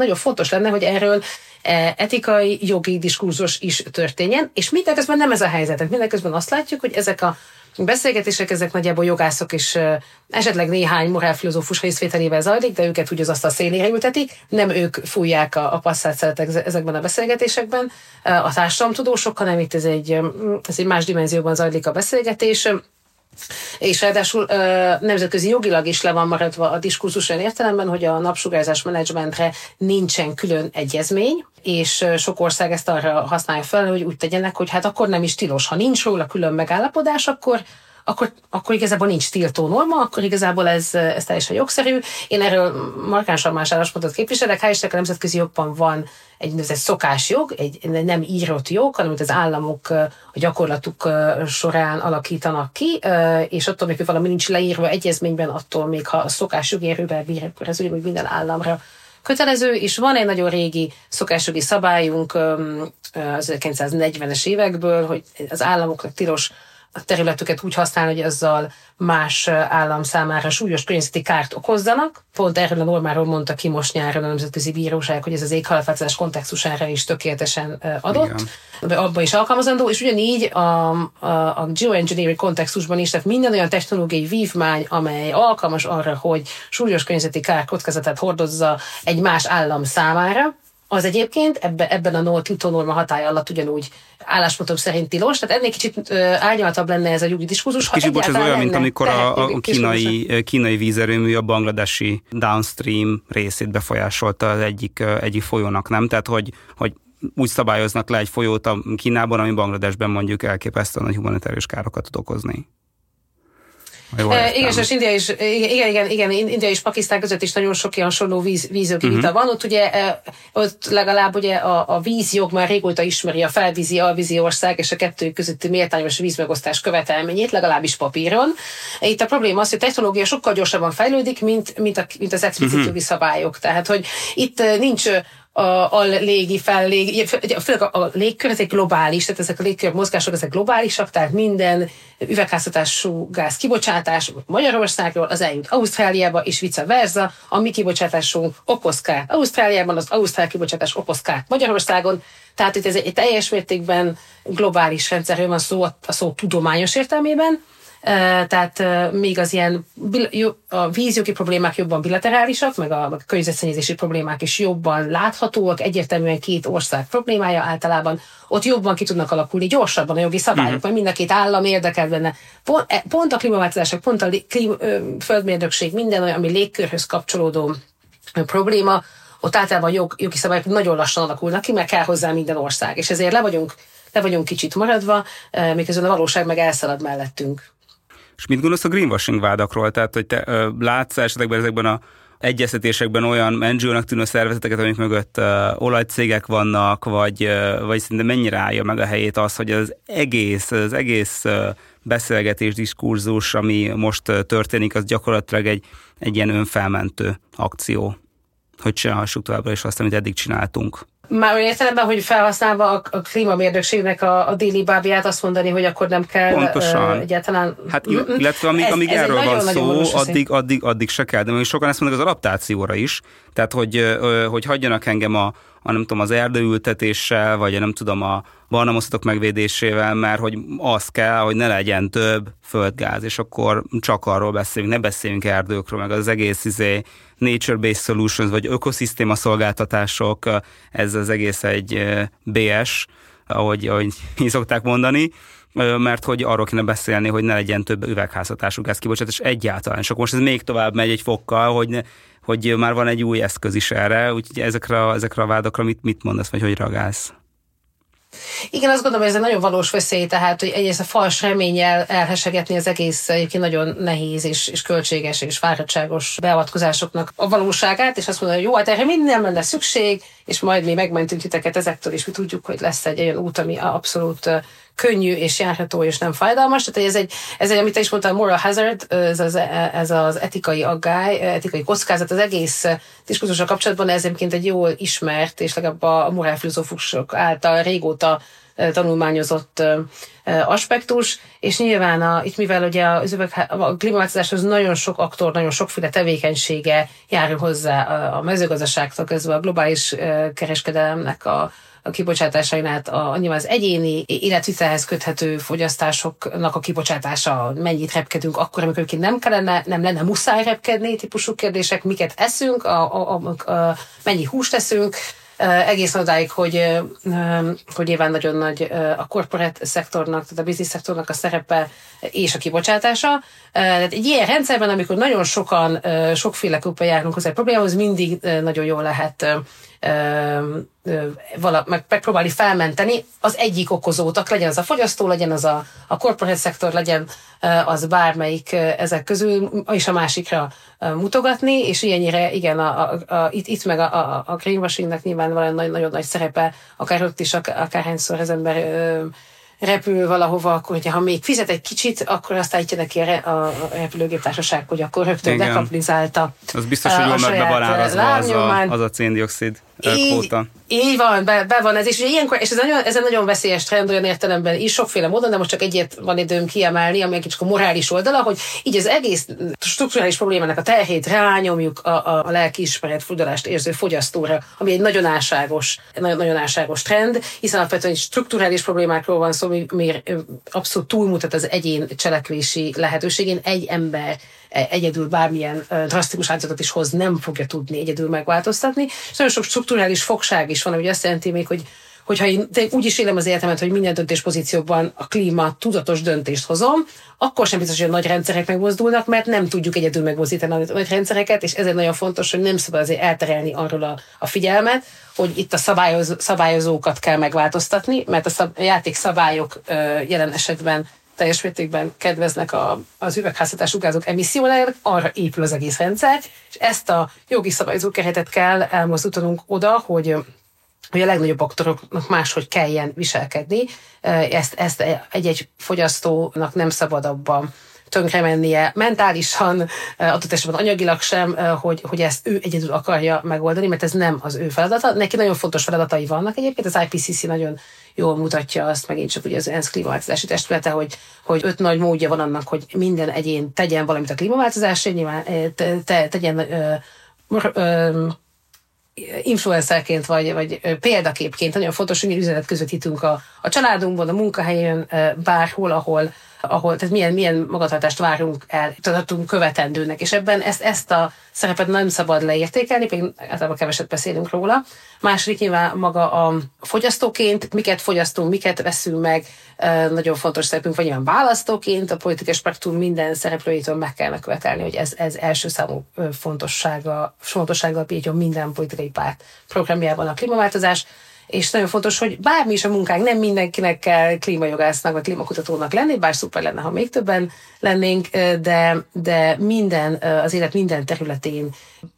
nagyon fontos lenne, hogy erről etikai, jogi diskurzus is történjen, és mindeközben nem ez a helyzet. Mindeközben azt látjuk, hogy ezek a beszélgetések, ezek nagyjából jogászok és esetleg néhány morálfilozófus részvételével zajlik, de őket úgy az asztal szélére ültetik, nem ők fújják a, a passzát szeretek ezekben a beszélgetésekben, a társadalomtudósok, hanem itt ez egy, ez egy más dimenzióban zajlik a beszélgetés. És ráadásul nemzetközi jogilag is le van maradva a diskurzus olyan értelemben, hogy a napsugárzás menedzsmentre nincsen külön egyezmény, és sok ország ezt arra használja fel, hogy úgy tegyenek, hogy hát akkor nem is tilos. Ha nincs róla külön megállapodás, akkor Akkor, akkor igazából nincs tiltó norma, akkor igazából ez, ez teljesen jogszerű. Én erről markánsan más álláspontot képviselek. Hál' Istennek a nemzetközi jogban van egy szokásjog, egy nem írott jog, hanem amit az államok a gyakorlatuk során alakítanak ki, és attól még, hogy valami nincs leírva egyezményben, attól még, ha a szokásjog érővel bír, akkor ez ugyanúgy minden államra kötelező, és van egy nagyon régi szokásjogi szabályunk az ezerkilencszáznegyvenes évekből, hogy az államoknak tilos a területüket úgy használni, hogy azzal más állam számára súlyos környezeti kárt okozzanak. Pont erről a normáról mondta ki most nyáron a Nemzetközi Bíróság, hogy ez az éghajlatváltozás kontextusára is tökéletesen adott, de abban is alkalmazandó, és ugyanígy a, a, a geoengineering kontextusban is, tehát minden olyan technológiai vívmány, amely alkalmas arra, hogy súlyos környezeti kár kockázatát hordozza egy más állam számára, az egyébként ebbe, ebben a no tiltó norma hatály alatt ugyanúgy álláspontok szerint tilos, tehát ennél kicsit árnyaltabb lenne ez a jogi diskurzus. Kicsit bocs, ez olyan, mint amikor a, a kínai, kínai vízerőmű a bangladesi downstream részét befolyásolta az egyik, egyik folyónak, nem? Tehát, hogy, hogy úgy szabályoznak le egy folyót a Kínában, ami Bangladesben mondjuk elképesztően nagy humanitárius károkat tud okozni. Uh, igen, és India is, igen, igen, igen, India és Pakisztán között is nagyon sok ilyen hasonló víz, vízjogi uh-huh. vita van. Ott ugye, ott legalább ugye a, a vízjog már régóta ismeri a felvízi, alvízi ország és a kettő közötti méltányos vízmegosztás követelményét, legalábbis papíron. Itt a probléma az, hogy a technológia sokkal gyorsabban fejlődik, mint, mint, a, mint az explicit uh-huh. jogi szabályok. Tehát, hogy itt nincs a, a légi, fellégi, főleg a, a légkör, ez egy globális, tehát ezek a légkör mozgások, ezek globálisak, tehát minden üvegházhatású gáz kibocsátás Magyarországról az eljut Ausztráliába, és vice versa, a mi kibocsátásunk okoz kárt Ausztráliában, az ausztrál kibocsátás okoz kárt Magyarországon, tehát itt ez egy teljes mértékben globális rendszerről van szó a szó tudományos értelmében. Uh, tehát uh, még az ilyen a vízjogi problémák jobban bilaterálisak, meg a, meg a környezetszennyezési problémák is jobban láthatóak, egyértelműen két ország problémája általában, ott jobban ki tudnak alakulni gyorsabban a jogi szabályok, uh-huh. mert mind a két állam érdekel benne. Pont, pont a klímaváltozások, pont a klím, földmérnökség, minden olyan, ami légkörhöz kapcsolódó probléma, ott általában jog, jogi szabályok nagyon lassan alakulnak ki, mert kell hozzá minden ország, és ezért le vagyunk, le vagyunk kicsit maradva, miközben a valóság meg elszalad mellettünk. És mit gondolsz a greenwashing vádakról? Tehát, hogy te ö, látsz esetekben ezekben a egyeztetésekben olyan en gé ó-nak tűnő szervezeteket, amik mögött ö, olajcégek vannak, vagy, ö, vagy szinte mennyire állja meg a helyét az, hogy az egész, az egész ö, beszélgetés, diskurzus, ami most ö, történik, az gyakorlatilag egy, egy ilyen önfelmentő akció, hogy csinálhassuk továbbra is azt, amit eddig csináltunk. Már olyan értelemben, hogy felhasználva a, a klímamérnökségnek a, a déli bábját azt mondani, hogy akkor nem kell Pontosan. Uh, egyáltalán... Hát illetve amíg, ez, amíg ez erről van szó, addig, addig, addig se kell. De még sokan ezt mondják az adaptációra is. Tehát, hogy, hogy hagyjanak engem a, a nem tudom, az erdőültetéssel, vagy nem tudom, a barnamoszatok megvédésével, mert hogy az kell, hogy ne legyen több földgáz, és akkor csak arról beszélünk, ne beszéljünk erdőkről, meg az egész izé, nature-based solutions, vagy ökoszisztéma szolgáltatások, ez az egész egy bé es, ahogy, ahogy így szokták mondani, mert hogy arról kéne beszélni, hogy ne legyen több üvegházhatású gázkibocsátás egyáltalán. És akkor most ez még tovább megy egy fokkal, hogy, ne, hogy már van egy új eszköz is erre, úgyhogy ezekre, ezekre a vádakra mit, mit mondasz, vagy hogy reagálsz? Igen, azt gondolom, hogy ez egy nagyon valós veszély, tehát hogy egyrészt a fals reménnyel elhesegetni az egész egyébként nagyon nehéz és, és költséges és fáradtságos beavatkozásoknak a valóságát, és azt mondani, hogy jó, hát erre mind nem lenne szükség, és majd mi megmentünk titeket ezektől, és mi tudjuk, hogy lesz egy olyan út, ami abszolút könnyű és járható és nem fájdalmas. Tehát ez egy, ez egy, amit te is mondtál, moral hazard, ez az, ez az etikai aggály, etikai kockázat, az egész diskurzussal kapcsolatban ez egyébként egy jól ismert, és legalább a morálfilozófusok által régóta tanulmányozott aspektus, és nyilván a, itt mivel ugye az üveg, a klímaváltozáshoz nagyon sok aktor, nagyon sokféle tevékenysége járul hozzá a, a mezőgazdaságtól kezdve a globális kereskedelemnek a a kibocsátásain át a, nyilván az egyéni életvitelhez köthető fogyasztásoknak a kibocsátása, mennyit repkedünk akkor, amikor nem kellene, nem lenne muszáj repkedni, típusú kérdések, miket eszünk, a, a, a, a, mennyi húst eszünk, egészen odáig, hogy, hogy nyilván nagyon nagy a corporate szektornak, tehát a business szektornak a szerepe és a kibocsátása. Tehát egy ilyen rendszerben, amikor nagyon sokan, sokféleképpen járunk hozzá a problémához, mindig nagyon jól lehet vala, meg, megpróbálni felmenteni az egyik okozótak, legyen az a fogyasztó, legyen az a, a corporate szektor, legyen az bármelyik ezek közül, és a másikra mutogatni, és ilyennyire, igen, a, a, a, itt, itt meg a, a, a greenwashingnek nyilván van nagyon, nagyon nagy szerepe, akár ott is, akárhányszor az ember ö, repül valahova, akkor hogyha ha még fizet egy kicsit, akkor azt állítja neki a, a repülőgéptársaság, hogy akkor rögtön dekapitalizálta. Az biztos, hogy jól meg bevarázva az a, az a széndioxid kvóta. Így van, be, be van ez is. Ugye ilyenkor, és ez, nagyon, ez egy nagyon veszélyes trend olyan értelemben is, sokféle módon, de most csak egyet van időm kiemelni, ami egy kicsit a morális oldala, hogy így az egész strukturális problémának a terhét rányomjuk a, a, a lelkiismeret fordulást érző fogyasztóra, ami egy nagyon álságos, nagyon, nagyon álságos trend, hiszen alapvetően strukturális problémákról van szó, miért abszolút túlmutat az egyén cselekvési lehetőségén. Egy ember egyedül bármilyen drasztikus áldozatot is hoz, nem fogja tudni egyedül megváltoztatni. És nagyon sok strukturális fogság is van, ami azt jelenti még, hogy hogyha én úgy is élem az életemet, hogy minden döntéspozícióban a klíma tudatos döntést hozom, akkor sem biztos, hogy a nagy rendszerek megmozdulnak, mert nem tudjuk egyedül megmozdítani a nagy rendszereket, és ezért nagyon fontos, hogy nem szabad azért elterelni arról a, a figyelmet, hogy itt a szabályoz, szabályozókat kell megváltoztatni, mert a, szab, a játékszabályok ö, jelen esetben teljes mértékben kedveznek a, az üvegházhatású gázok emissziójának, arra épül az egész rendszer, és ezt a jogi szabályozó keretet kell elmozdítanunk oda, hogy, hogy a legnagyobb aktoroknak máshogy kelljen viselkedni. Ezt, ezt egy-egy fogyasztónak nem szabad abban tönkre mennie mentálisan, adott esetben anyagilag sem, hogy, hogy ezt ő egyedül akarja megoldani, mert ez nem az ő feladata. Neki nagyon fontos feladatai vannak egyébként, az I P C C nagyon jól mutatja azt, megint csak ugye az ENSZ klímaváltozási testülete, hogy, hogy öt nagy módja van annak, hogy minden egyén tegyen valamit a klímaváltozásért, nyilván te, te, tegyen ö, ö, influencerként, vagy, vagy példaképként. Nagyon fontos, hogy mi üzenet közvetítünk a, a családunkban, a munkahelyen, bárhol, ahol ahol, tehát milyen, milyen magatartást várunk el, tartunk követendőnek, és ebben ezt, ezt a szerepet nem szabad leértékelni, pedig általában keveset beszélünk róla. Második nyilván maga a fogyasztóként, miket fogyasztunk, miket veszünk meg, nagyon fontos szerepünk, vagy nyilván választóként, a politikai spektrum minden szereplőjétől meg kellene követelni, hogy ez, ez első számú fontossága, fontossággal bírjon minden politikai párt programjában a klímaváltozás. És nagyon fontos, hogy bármi is a munkánk, nem mindenkinek kell klímajogásznak vagy klímakutatónak lenni, bár szuper lenne, ha még többen lennénk, de, de minden, az élet minden területén,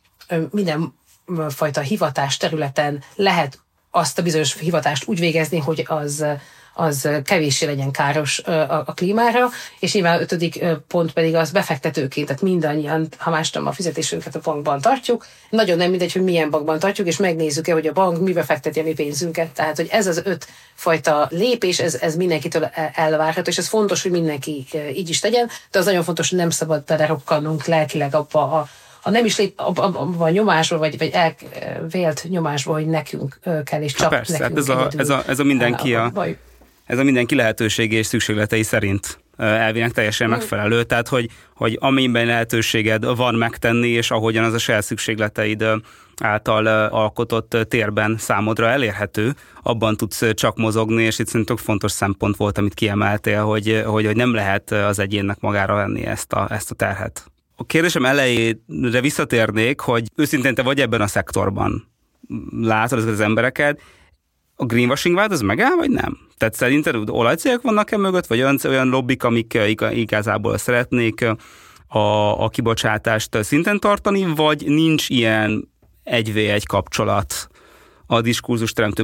minden fajta hivatás területen lehet azt a bizonyos hivatást úgy végezni, hogy az, az kevéssé legyen káros a, a klímára, és nyilván ötödik pont pedig az befektetőként, tehát mindannyian, ha más nem a fizetésünket a bankban tartjuk, nagyon nem mindegy, hogy milyen bankban tartjuk, és megnézzük-e, hogy a bank mibe fekteti a mi pénzünket. Tehát, hogy ez az öt fajta lépés, ez, ez mindenkitől elvárható, és ez fontos, hogy mindenki így is tegyen, de az nagyon fontos, hogy nem szabad belerokkannunk lelkileg abba a a nem is lép, abban a, a nyomásból, vagy, vagy elvélt nyomásból, hogy nekünk kell, és csak persze, nekünk ez a, ez, a, ez a mindenki a, a ez a mindenki lehetősége és szükségletei szerint elvének teljesen mm. megfelelő, tehát hogy, hogy amiben lehetőséged van megtenni, és ahogyan az a saját szükségleteid által alkotott térben számodra elérhető, abban tudsz csak mozogni, és itt szerintem fontos szempont volt, amit kiemeltél, hogy, hogy, hogy nem lehet az egyénnek magára venni ezt a, ezt a terhet. A kérdésem elejére visszatérnék, hogy őszintén te vagy ebben a szektorban, látod ezeket az embereket, a greenwashing változ megáll, vagy nem? Tehát szerinted olajcégek vannak-e mögött, vagy olyan, olyan lobbik, amik igazából szeretnék a, a kibocsátást szinten tartani, vagy nincs ilyen egy vé egy kapcsolat a diskurzus teremtő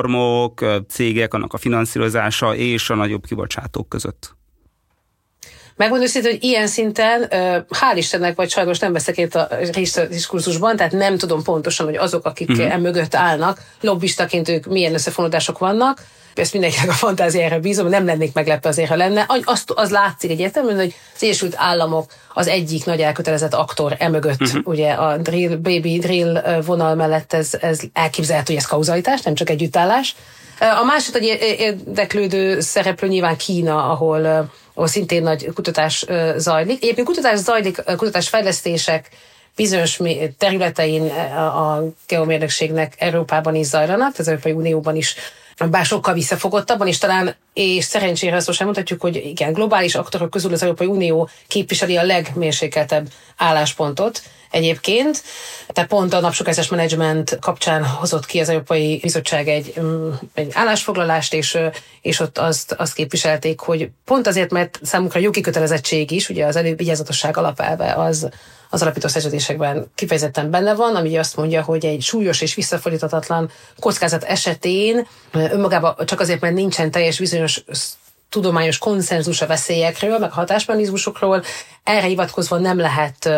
platformok, cégek, annak a finanszírozása és a nagyobb kibocsátók között? Megmondom őszintén, hogy ilyen szinten, hál' Istennek, vagy sajnos nem veszek itt a diskurzusban, tehát nem tudom pontosan, hogy azok, akik uh-huh. emögött állnak, lobbistaként ők milyen összefonódások vannak. Ezt mindenkinek a fantáziára bízom, nem lennék meglepve azért, ha lenne. Az, az látszik egyértelműen, hogy az Egyesült Államok az egyik nagy elkötelezett aktor emögött, uh-huh. ugye a drill, baby drill vonal mellett ez, ez elképzelhető, hogy ez kauzalitás, nem csak együttállás. A másik egy érdeklődő szereplő nyilván Kína, ahol, ahol szintén nagy kutatás zajlik. Egyébként kutatás zajlik, kutatásfejlesztések bizonyos területein a geomérnökségnek Európában is zajlanak, az Európai Unióban is, bár sokkal visszafogottabban, és talán, és szerencsére azt most elmondhatjuk, hogy igen, globális aktorok közül az Európai Unió képviseli a legmérsékeltebb álláspontot egyébként. Tehát pont a napsugárzás menedzsment kapcsán hozott ki az Európai Bizottság egy, egy állásfoglalást, és, és ott azt, azt képviselték, hogy pont azért, mert számukra jogi kötelezettség is, ugye az elővigyázatosság alapelve az, az alapító szerződésekben kifejezetten benne van, ami azt mondja, hogy egy súlyos és visszafordíthatatlan kockázat esetén önmagában csak azért, mert nincsen teljes bizonyos tudományos konszenzus a veszélyekről, meg a hatásmechanizmusokról, erre hivatkozva nem lehet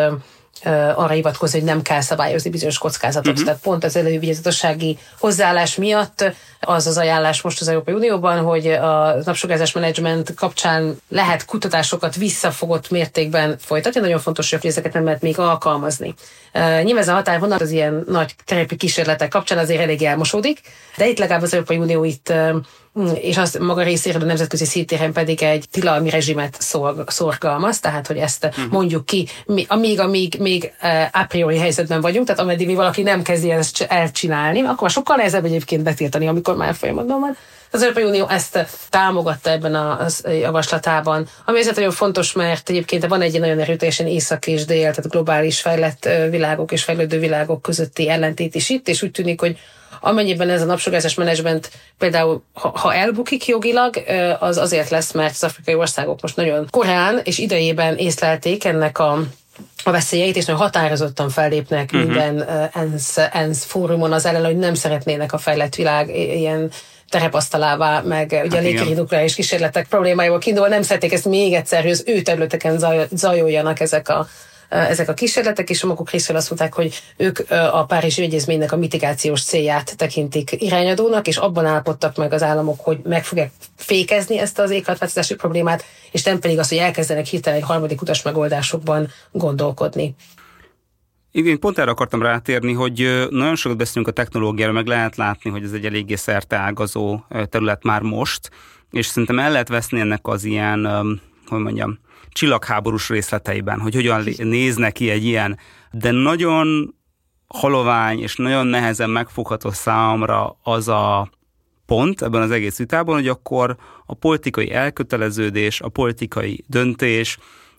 arra hivatkozni, hogy nem kell szabályozni bizonyos kockázatot. Uh-huh. Tehát pont az elővigyázatossági hozzáállás miatt az az ajánlás most az Európai Unióban, hogy a napsugárzás menedzsment kapcsán lehet kutatásokat visszafogott mértékben folytatni. Nagyon fontos, hogy ezeket nem lehet még alkalmazni. Uh, nyilván ez a határvonal az ilyen nagy terepi kísérletek kapcsán azért elég elmosódik, de itt legalább az Európai Unió itt uh, és az maga részéről a nemzetközi szintéren pedig egy tilalmi rezsimet szorgalmaz, tehát hogy ezt uh-huh. mondjuk ki, mi, amíg, amíg még uh, a priori helyzetben vagyunk, tehát ameddig mi valaki nem kezdi ezt elcsinálni, akkor már sokkal nehezebb egyébként betiltani, amikor már folyamatban van. Az Európai Unió ezt támogatta ebben a javaslatában, ami ezért nagyon fontos, mert egyébként van egy nagyon erőteljesen észak és dél, tehát globális fejlett világok és fejlődő világok közötti ellentét is itt, és úgy tűnik, hogy amennyiben ez a napsugárzás menedzsment például, ha, ha elbukik jogilag, az azért lesz, mert az afrikai országok most nagyon korán és idejében észlelték ennek a, a veszélyeit, és nagyon határozottan fellépnek uh-huh. minden ENSZ, ENSZ fórumon az ellen, hogy nem szeretnének a fejlett világ ilyen terepasztalává, meg ugye hát a légköri nukleáris kísérletek problémáival kiindulva nem szerették ezt még egyszer, hogy az ő területeken zaj, zajoljanak ezek a ezek a kísérletek, és a maguk részéről azt mondták, hogy ők a Párizsi Egyezménynek a mitigációs célját tekintik irányadónak, és abban állapodtak meg az államok, hogy meg fogják fékezni ezt az éghajlatváltozási problémát, és nem pedig az, hogy elkezdenek hirtelen egy harmadik utas megoldásokban gondolkodni. Igen, pont erre akartam rátérni, hogy nagyon sokat beszélünk a technológiáról, meg lehet látni, hogy ez egy eléggé szerteágazó terület már most, és szerintem el lehet veszni ennek az ilyen, hogy mondjam, csillagháborús részleteiben, hogy hogyan néz neki egy ilyen, de nagyon halovány és nagyon nehezen megfogható számomra az a pont ebben az egész vitában, hogy akkor a politikai elköteleződés, a politikai döntés,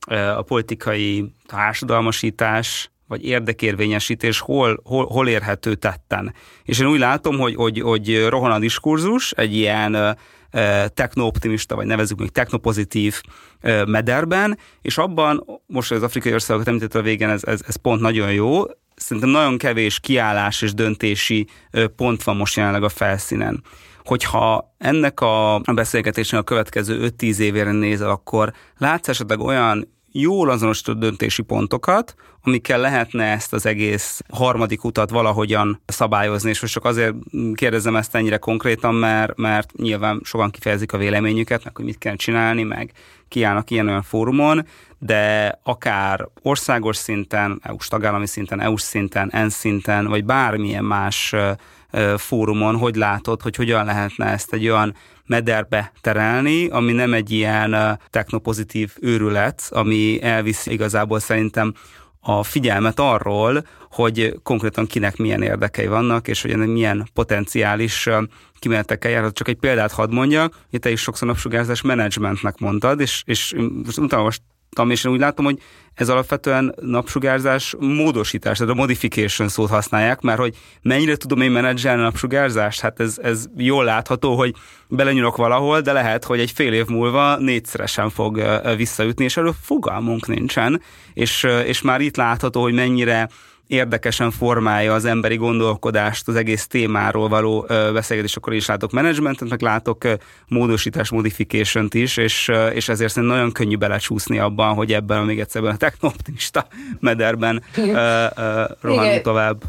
a politikai társadalmasítás vagy érdekérvényesítés hol, hol, hol érhető tetten. És én úgy látom, hogy, hogy, hogy rohan a diskurzus egy ilyen techno-optimista, vagy nevezzük még technopozitív mederben, és abban, most az afrikai országokat említett a végén, ez, ez, ez pont nagyon jó, szerintem nagyon kevés kiállás és döntési pont van most jelenleg a felszínen. Hogyha ennek a beszélgetésnek a következő öt-tíz évére nézel, akkor látsz esetleg olyan jól azonosított döntési pontokat, amikkel lehetne ezt az egész harmadik utat valahogyan szabályozni, és most csak azért kérdezem ezt ennyire konkrétan, mert, mert nyilván sokan kifejezik a véleményüket, meg hogy mit kell csinálni, meg kiállnak ilyen-olyan fórumon, de akár országos szinten, é u-s tagállami szinten, é u-s szinten, ENSZ szinten, vagy bármilyen más fórumon, hogy látod, hogy hogyan lehetne ezt egy olyan mederbe terelni, ami nem egy ilyen technopozitív őrület, ami elviszi igazából szerintem a figyelmet arról, hogy konkrétan kinek milyen érdekei vannak, és hogy ennek milyen potenciális kimenetekkel járhat. Csak egy példát hadd mondjak, hogy te is sokszor napsugárzás menedzsmentnek mondtad, és, és utána és én úgy látom, hogy ez alapvetően napsugárzás módosítás, tehát a modification szót használják, mert hogy mennyire tudom én menedzselni a napsugárzást, hát ez, ez jól látható, hogy belenyúlok valahol, de lehet, hogy egy fél év múlva négyszeresen fog visszaütni, és erről fogalmunk nincsen, és, és már itt látható, hogy mennyire érdekesen formálja az emberi gondolkodást, az egész témáról való beszélgetés, akkor is látok managementet, meg látok módosítás, modification-t is, és, és ezért szerintem nagyon könnyű belecsúszni abban, hogy ebben még egyszer a techno-optimista mederben uh, uh, rohanunk tovább.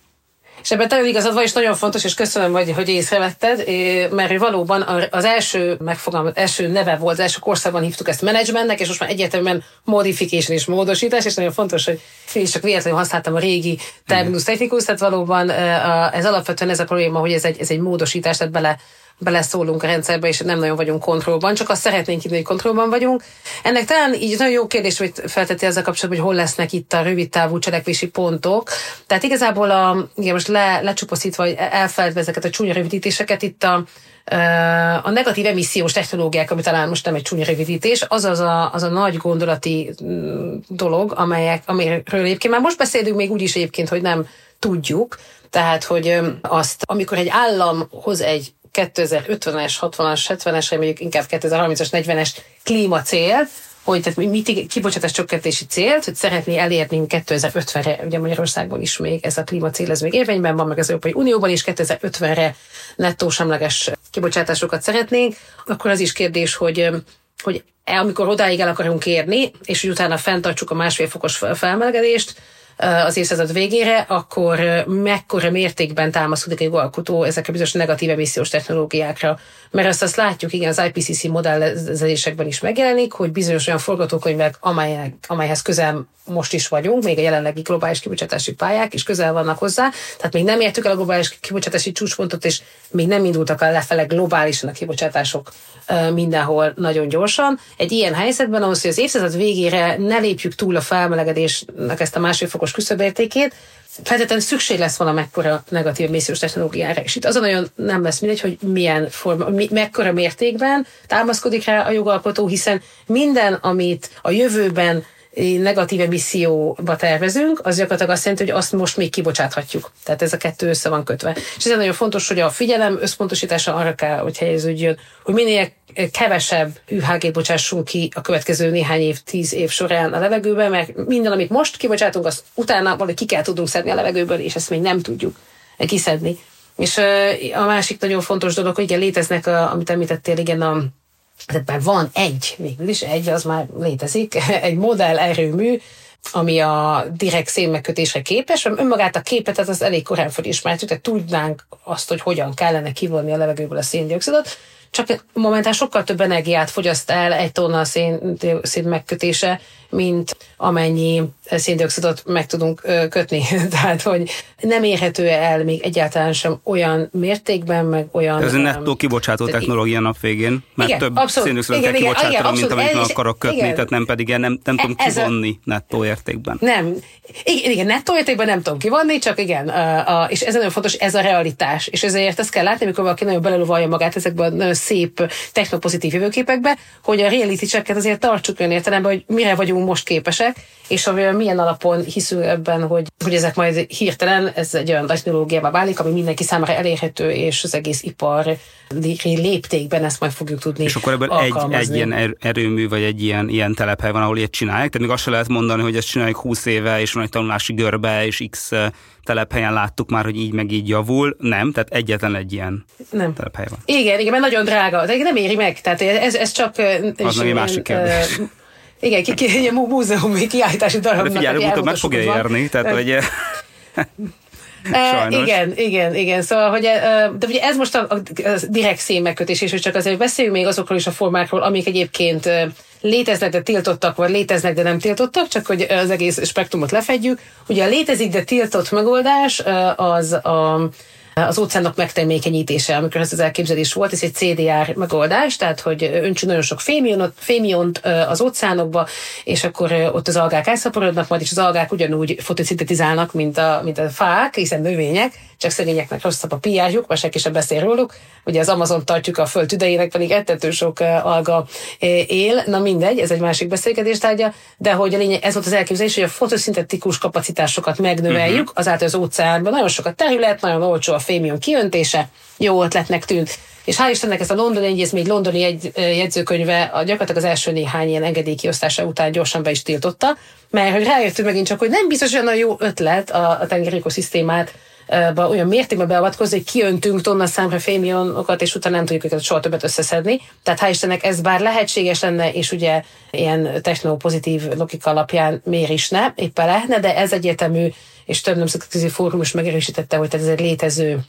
És ebben nagyon igazad van, és nagyon fontos, és köszönöm, hogy, hogy észrevetted, mert valóban az első megfogalmaz, első neve volt, az első korszakban hívtuk ezt managementnek, és most már egyértelműen modification és módosítás, és nagyon fontos, hogy én is csak véletlenül használtam a régi terminus technikus, tehát valóban ez alapvetően ez a probléma, hogy ez egy, ez egy módosítás, tehát bele beleszólunk a rendszerbe, és nem nagyon vagyunk kontrollban, csak azt szeretnénk hinni, hogy kontrollban vagyunk. Ennek talán így nagyon jó kérdés, hogy felteti ezzel kapcsolatban, hogy hol lesznek itt a rövid távú cselekvési pontok. Tehát igazából a, igen, most le, lecsupaszítva, vagy elfeledve ezeket a csúnya rövidítéseket, itt a, a negatív emissziós technológiák, ami talán most nem egy csúnya rövidítés, az az a, az a nagy gondolati dolog, amelyek, amiről egyébként már most beszélünk még úgy is egyébként, hogy nem tudjuk. Tehát, hogy azt, amikor egy állam hoz egy kétezer-ötvenes, hatvanas, hetvenes, mondjuk inkább kétezer-harmincas, negyvenes klímacél, hogy tehát mit kibocsátás csökkentési célt, hogy szeretné elérni kétezer-ötvenre, ugye Magyarországon is még ez a klímacél, ez még érvényben van, meg az Európai Unióban is kétezer-ötvenre nettó semleges kibocsátásokat szeretnénk, akkor az is kérdés, hogy, hogy amikor odáig el akarunk érni, és hogy utána fenntartsuk a másfél fokos felmelegedést, az évszázad végére, akkor mekkora mértékben támaszkodik egy jogalkotó ezekre bizonyos negatív emissziós technológiákra. Mert azt, azt látjuk, igen, az I P C C modellezésekben is megjelenik, hogy bizonyos olyan forgatókönyvek, amelyek, amelyhez közel most is vagyunk, még a jelenlegi globális kibocsátási pályák is közel vannak hozzá, tehát még nem értük el a globális kibocsátási csúcspontot, és még nem indultak el lefele globálisan a kibocsátások mindenhol nagyon gyorsan. Egy ilyen helyzetben ahhoz, hogy az évszázad végére ne lépjük túl a felmelegedésnek ezt a másfél fokos küszöbértékét, feltétlenül szükség lesz valamekkora negatív emissziós technológiára. És itt azon nagyon nem lesz mindegy, hogy milyen forma, mi, mekkora mértékben támaszkodik rá a jogalkotó, hiszen minden, amit a jövőben negatív emisszióba tervezünk, az gyakorlatilag azt jelenti, hogy azt most még kibocsáthatjuk. Tehát ez a kettő össze van kötve. És ez nagyon fontos, hogy a figyelem összpontosítása arra kell, hogy helyeződjön, hogy minél kevesebb ü há gét bocsássunk ki a következő néhány év, tíz év során a levegőbe, mert minden, amit most kibocsátunk, azt utána valahogy ki kell tudnunk szedni a levegőből, és ezt még nem tudjuk kiszedni. És a másik nagyon fontos dolog, hogy igen, léteznek, a, amit említettél, igen, a tehát már van egy, végül is egy, az már létezik, egy modell erőmű, ami a direkt szénmegkötésre képes, önmagát a képet az, az elég korán felismertük, tehát tudnánk azt, hogy hogyan kellene kivonni a levegőből a széndioxidot, csak momentán sokkal több energiát fogyaszt el egy tonna szén megkötése, mint amennyi széndioxidot meg tudunk kötni. Tehát, hogy nem érhető el még egyáltalán sem olyan mértékben, meg olyan... Ez a nettó kibocsátó technológia nap végén, mert igen, több széndioxidot kell kibocsátanom, mint amit meg akarok kötni, igen. Tehát nem pedig nem, nem tudom ez kivonni a... nettó értékben. Nem. Igen, igen, nettó értékben nem tudom kivonni, csak igen, a, a, és ez nagyon fontos, ez a realitás. És ezért ezt kell látni, amikor valaki nagyon belelovalja magát ezekben a nagyon szép technopozitív jövőképekbe, hogy a reality checket azért tartsuk olyan értelemben, hogy mire vagyunk most képesek, és hogy milyen alapon hiszünk ebben, hogy, hogy ezek majd hirtelen, ez egy olyan technológiába válik, ami mindenki számára elérhető, és az egész ipar léptékben ezt majd fogjuk tudni és akkor ebből egy, egy ilyen erőmű, vagy egy ilyen, ilyen telephely van, ahol ilyet csinálják, tehát még azt se lehet mondani, hogy ezt csináljuk húsz éve, és van egy tanulási görbe, és x telephelyen láttuk már, hogy így meg így javul. Nem, tehát egyetlen egy ilyen nem. telephely van. Igen, igen, mert nagyon drága, de nem éri meg, tehát ez, ez csak... Az meg egy másik kérdés. Uh, igen, ki, ki, egy múzeumi kiállítási darabnak. De figyelj, utóbb meg fogja érni, tehát hogy... Uh, igen, igen, igen. Szóval, hogy, uh, de ugye ez most a, a, a direkt szénmegkötés, és hogy csak azért beszéljünk még azokról is a formákról, amik egyébként uh, léteznek, de tiltottak, vagy léteznek, de nem tiltottak, csak hogy az egész spektrumot lefedjük. Ugye a létezik, de tiltott megoldás uh, az a az óceánok megtermékenyítése, amikor ez az elképzelés volt, ez egy cé dé er megoldás, tehát hogy öntsünk nagyon sok fémiont, fémiont az óceánokba, és akkor ott az algák elszaporodnak majd, és az algák ugyanúgy fotoszintetizálnak, mint a, mint a fák, hiszen növények, csak szegényeknek rosszabb a pé erjük, mert senki sem beszél róluk. Ugye az Amazon tartjuk a föld tüdejének, pedig ettető sok alga él. Na mindegy, ez egy másik beszélgetés tárgya, de hogy a lényeg, ez volt az elképzelés, hogy a fotoszintetikus kapacitásokat megnöveljük, uh-huh. azáltal az óceánban nagyon sok a terület, nagyon olcsó a fémium kijöntése, jó ötletnek tűnt. És hál' Istennek ez a londoni egyezmény, londoni egy, jegyzőkönyve a gyakorlatilag az első néhány ilyen engedély kiosztása után gyorsan be is tiltotta, mert hogy rájöttünk megint csak, hogy nem biztos olyan jó ötlet a, a tengeri ökoszisztémát olyan mértékben beavatkozni, hogy kiöntünk tonna számra fémionokat, és utána nem tudjuk őket soha többet összeszedni. Tehát hál' Istennek ez bár lehetséges lenne, és ugye ilyen technopozitív logika alapján miért is ne, éppen lehetne, de ez egyértelmű, és több nemzetközi fórum is megerősítette, hogy ez egy létező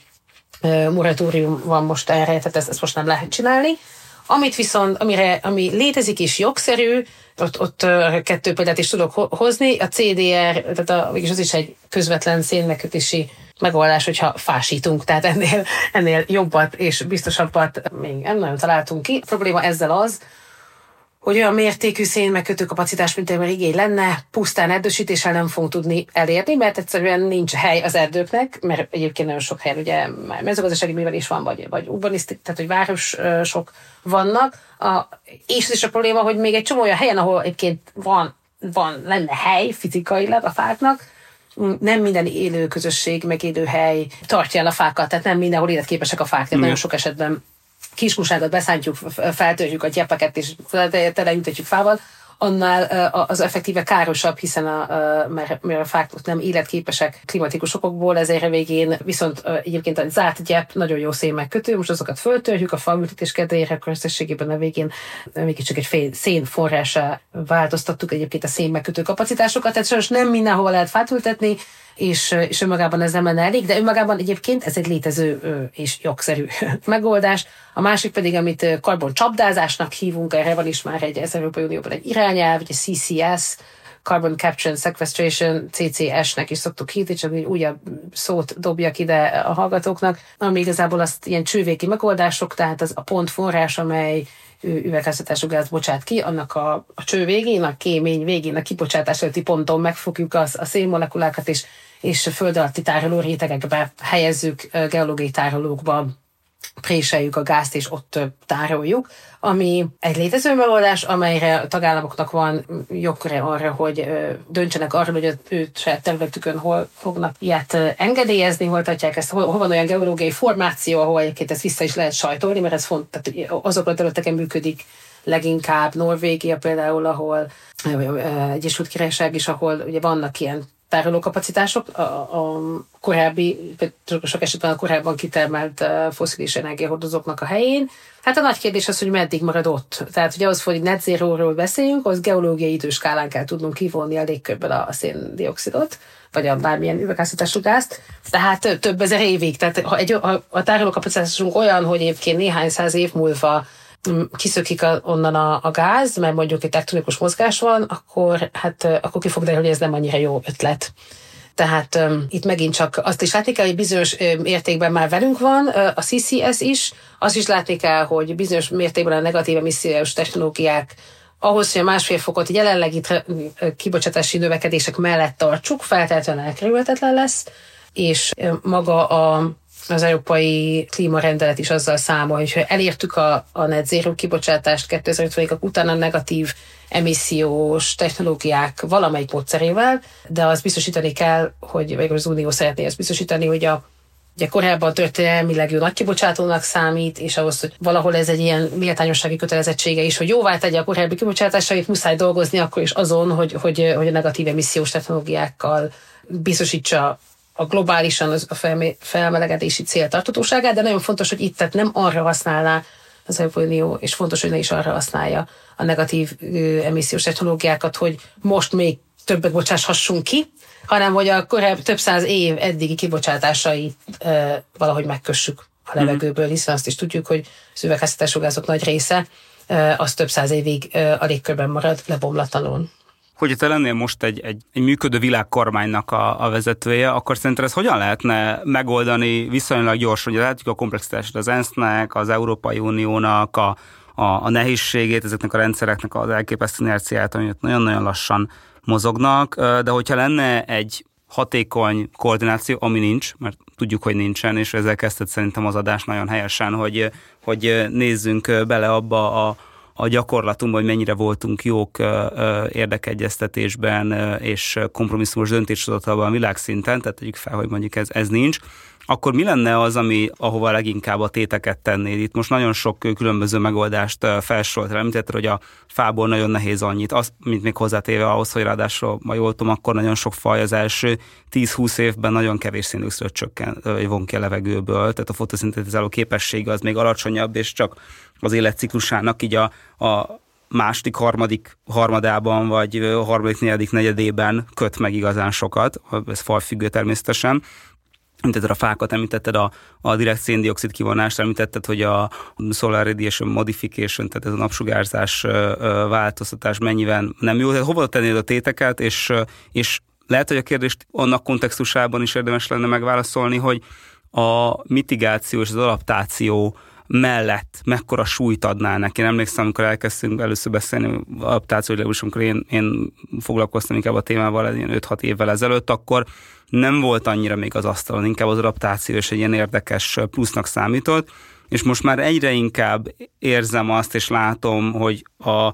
moratórium van most erre, tehát ezt, ezt most nem lehet csinálni. Amit viszont, amire, ami létezik és jogszerű, ott, ott kettő példát is tudok hozni, a cé dé er, tehát a, az is egy közvetlen szénmegkötési megoldás, hogyha fásítunk, tehát ennél, ennél jobbat és biztosabbat még nem nagyon találtunk ki. A probléma ezzel az, hogy olyan mértékű szénmegkötő kapacitás, mint amilyen igény lenne, pusztán erdősítéssel nem fogunk tudni elérni, mert egyszerűen nincs hely az erdőknek, mert egyébként nagyon sok helyen ugye már mezőgazdasági művelés van, vagy, vagy urbanisztik, tehát hogy városok vannak. A, és ez is a probléma, hogy még egy csomó olyan helyen, ahol egyébként van, van lenne hely fizikailag a fáknak, nem minden élő közösség, meg élő hely tartja el a fákat, tehát nem mindenhol életképesek a fák, tehát nagyon sok esetben kiskuságot beszántjuk, feltörjük a gyepeket és telejutatjuk fával, annál az effektíve károsabb, hiszen a, mert, mert a fák nem életképesek klimatikus okokból, ezért a végén viszont egyébként a zárt gyep nagyon jó szénmegkötő, most azokat föltörjük a faültetés kedvéért, akkor összességében a végén még csak egy szénforrásra változtattuk egyébként a szénmegkötő kapacitásokat, tehát sajnos nem mindenhova lehet fát ültetni, és, és önmagában ez nem lenne elég, de önmagában egyébként ez egy létező és jogszerű megoldás. A másik pedig, amit karboncsapdázásnak hívunk, erre van is már egy az Európai Unióban egy irányelv, egy cé cé es, Carbon Capture and Sequestration, cé cé es-nek is szoktuk hívni, csak egy újabb szót dobjak ide a hallgatóknak, ami igazából azt ilyen csővéki megoldások, tehát az a pontforrás, amely üvegházhatású gáz bocsát ki, annak a, a cső végén, a kémény végén, a kibocsátás előtti ponton megfogjuk az, a szénmolekulákat, és, és föld alatti tároló rétegekbe helyezzük, geológiai tárolókba préseljük a gázt, és ott tároljuk, ami egy létező megoldás, amelyre a tagállamoknak van jogköre arra, hogy döntsenek arról, hogy őt saját területükön hol fognak ilyet engedélyezni, hol tartják ezt, hol, hol van olyan geológiai formáció, ahol egyébként ezt vissza is lehet sajtolni, mert ez fontos, tehát azokon a területeken működik leginkább Norvégia például, ahol Egyesült Királyság is, ahol ugye vannak ilyen tárolókapacitások, a, a korábbi, sok esetben a korábban kitermelt fosszilis energiahordozóknak a helyén. Hát a nagy kérdés az, hogy meddig marad ott. Tehát, hogy ahhoz, hogy net zero-ról beszéljünk, az geológiai időskálán kell tudnunk kivonni a légkörből a széndioxidot, vagy a bármilyen üvegházhatású gázt. Tehát több ezer évig. Tehát ha egy, a, a tárolókapacitásunk olyan, hogy egyébként néhány száz év múlva kiszökik a, onnan a, a gáz, mert mondjuk egy tektonikus mozgás van, akkor, hát, akkor ki fog derülni, hogy ez nem annyira jó ötlet. Tehát um, itt megint csak azt is látni kell, hogy bizonyos um, értékben már velünk van uh, a cé cé es is, azt is látni kell, hogy bizonyos mértékben a negatív emissziós technológiák ahhoz, hogy a másfél fokot jelenlegi kibocsátási növekedések mellett tartsuk, feltétlenül elkerülhetetlen lesz, és um, maga a az európai klímarendelet is azzal számol, hogy ha elértük a, a net zero kibocsátást kétezer-ötvenig, akkor utána negatív emissziós technológiák valamelyik módszerével, de azt biztosítani kell, hogy vagy az Unió szeretné ezt biztosítani, hogy a ugye korábban történelmileg jó nagy kibocsátónak számít, és ahhoz, hogy valahol ez egy ilyen méltányossági kötelezettsége is, hogy jóvá tegye a korábbi kibocsátásait, muszáj dolgozni akkor is azon, hogy, hogy, hogy a negatív emissziós technológiákkal biztosítsa a globálisan az a felmelegedési cél tartatóságát, de nagyon fontos, hogy itt tehát nem arra használná az Európai Unió, és fontos, hogy ne is arra használja a negatív emissziós technológiákat, hogy most még többet bocsáshassunk ki, hanem hogy a korábbi több száz év eddigi kibocsátásait e, valahogy megkössük a levegőből, hiszen azt is tudjuk, hogy az üvegházhatású gázok nagy része e, az több száz évig e, a légkörben marad lebomlatlanul. Hogyha te lennél most egy, egy, egy működő világkormánynak a, a vezetője, akkor szerinted ezt hogyan lehetne megoldani viszonylag gyorsan? Ugye látjuk a komplexitását az ENSZ-nek, az Európai Uniónak, a, a, a nehézségét, ezeknek a rendszereknek az elképesztő inerciát, amit nagyon-nagyon lassan mozognak, de hogyha lenne egy hatékony koordináció, ami nincs, mert tudjuk, hogy nincsen, és ezzel kezdett szerintem az adás nagyon helyesen, hogy, hogy nézzünk bele abba a a gyakorlatunkban, hogy mennyire voltunk jók érdekegyeztetésben és kompromisszumos döntéshozatalban világszinten, tehát tegyük fel, hogy mondjuk ez, ez nincs, akkor mi lenne az, ami, ahova leginkább a téteket tennéd? Itt most nagyon sok különböző megoldást felsorolt, említetted, hogy a fából nagyon nehéz annyit, az, mint még hozzátéve ahhoz, hogy ráadásul, ma jól tudom, akkor nagyon sok faj az első tíz-húsz évben nagyon kevés széndioxidot csökken, vagy von ki a levegőből, tehát a fotoszintetizáló képessége az még alacsonyabb, és csak az életciklusának így a, a második, harmadik harmadában, vagy harmadik, negyedik negyedében köt meg igazán sokat, ez fajfüggő természetesen. Említetted a fákat, említetted a, a direkt széndioxid kivonást, említetted, hogy a solar radiation modification, tehát ez a napsugárzás változtatás mennyiben nem jó. Tehát hova tennéd a téteket, és, és lehet, hogy a kérdést annak kontextusában is érdemes lenne megválaszolni, hogy a mitigáció és az adaptáció mellett mekkora súlyt adnál neki. Én emlékszem, amikor elkezdtünk először beszélni adaptációról, amikor én, én foglalkoztam inkább a témával ilyen öt-hat évvel ezelőtt, akkor nem volt annyira még az asztalon, inkább az adaptáció és egy ilyen érdekes plusznak számított, és most már egyre inkább érzem azt, és látom, hogy a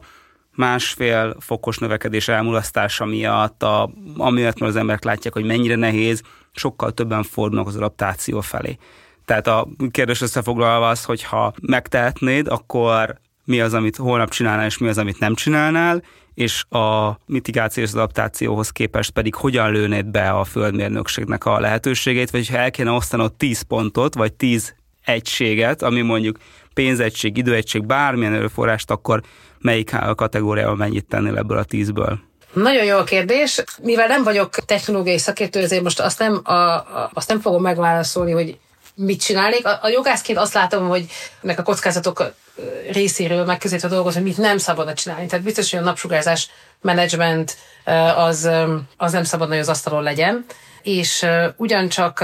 másfél fokos növekedés elmulasztása miatt, a, amiatt, mert az emberek látják, hogy mennyire nehéz, sokkal többen fordulnak az adaptáció felé. Tehát a kérdés összefoglalva az, hogy ha megtehetnéd, akkor mi az, amit holnap csinálnál, és mi az, amit nem csinálnál, és a mitigációs adaptációhoz képest pedig hogyan lőnéd be a földmérnökségnek a lehetőségét, vagy ha el kéne osztanod tíz pontot, vagy tíz egységet, ami mondjuk pénzegység, időegység, bármilyen erőforrást, akkor melyik kategóriában mennyit tennél ebből a tízből? Nagyon jó a kérdés. Mivel nem vagyok technológiai szakértő, ezért most azt nem, a, a, azt nem fogom megválaszolni, hogy mit csinálnék. A, a jogászként azt látom, hogy ennek a kockázatok részéről megközelítve dolgozni, hogy mit nem szabadna csinálni. Tehát biztos, hogy a napsugárzás menedzsment az, az nem szabadna, hogy az asztalon legyen. És ugyancsak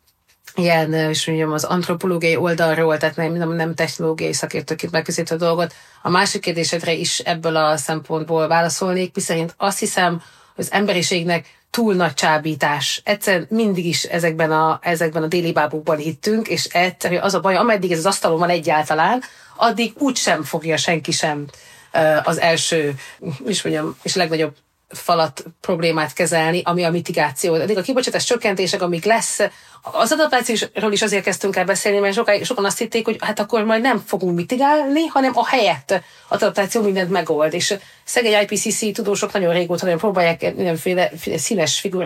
ilyen, és mondjam, az antropológiai oldalról, tehát nem, nem technológiai szakértőként megközelítve a dolgot. A másik kérdésedre is ebből a szempontból válaszolnék, miszerint azt hiszem, hogy az emberiségnek túl nagy csábítás. Egyszerűen mindig is ezekben a, ezekben a déli bábukban hittünk, és egyszerűen az a baj, ameddig ez az asztalon van egyáltalán, addig úgysem fogja senki sem az első, is mondjam, és legnagyobb falat problémát kezelni, ami a mitigáció. Addig a kibocsátás csökkentések, amik lesz, az adaptációról is azért kezdtünk el beszélni, mert sokan, sokan azt hitték, hogy hát akkor majd nem fogunk mitigálni, hanem a helyett adaptáció mindent megold. És szegény I P C C tudósok nagyon régóta nagyon próbálják mindenféle színes figur,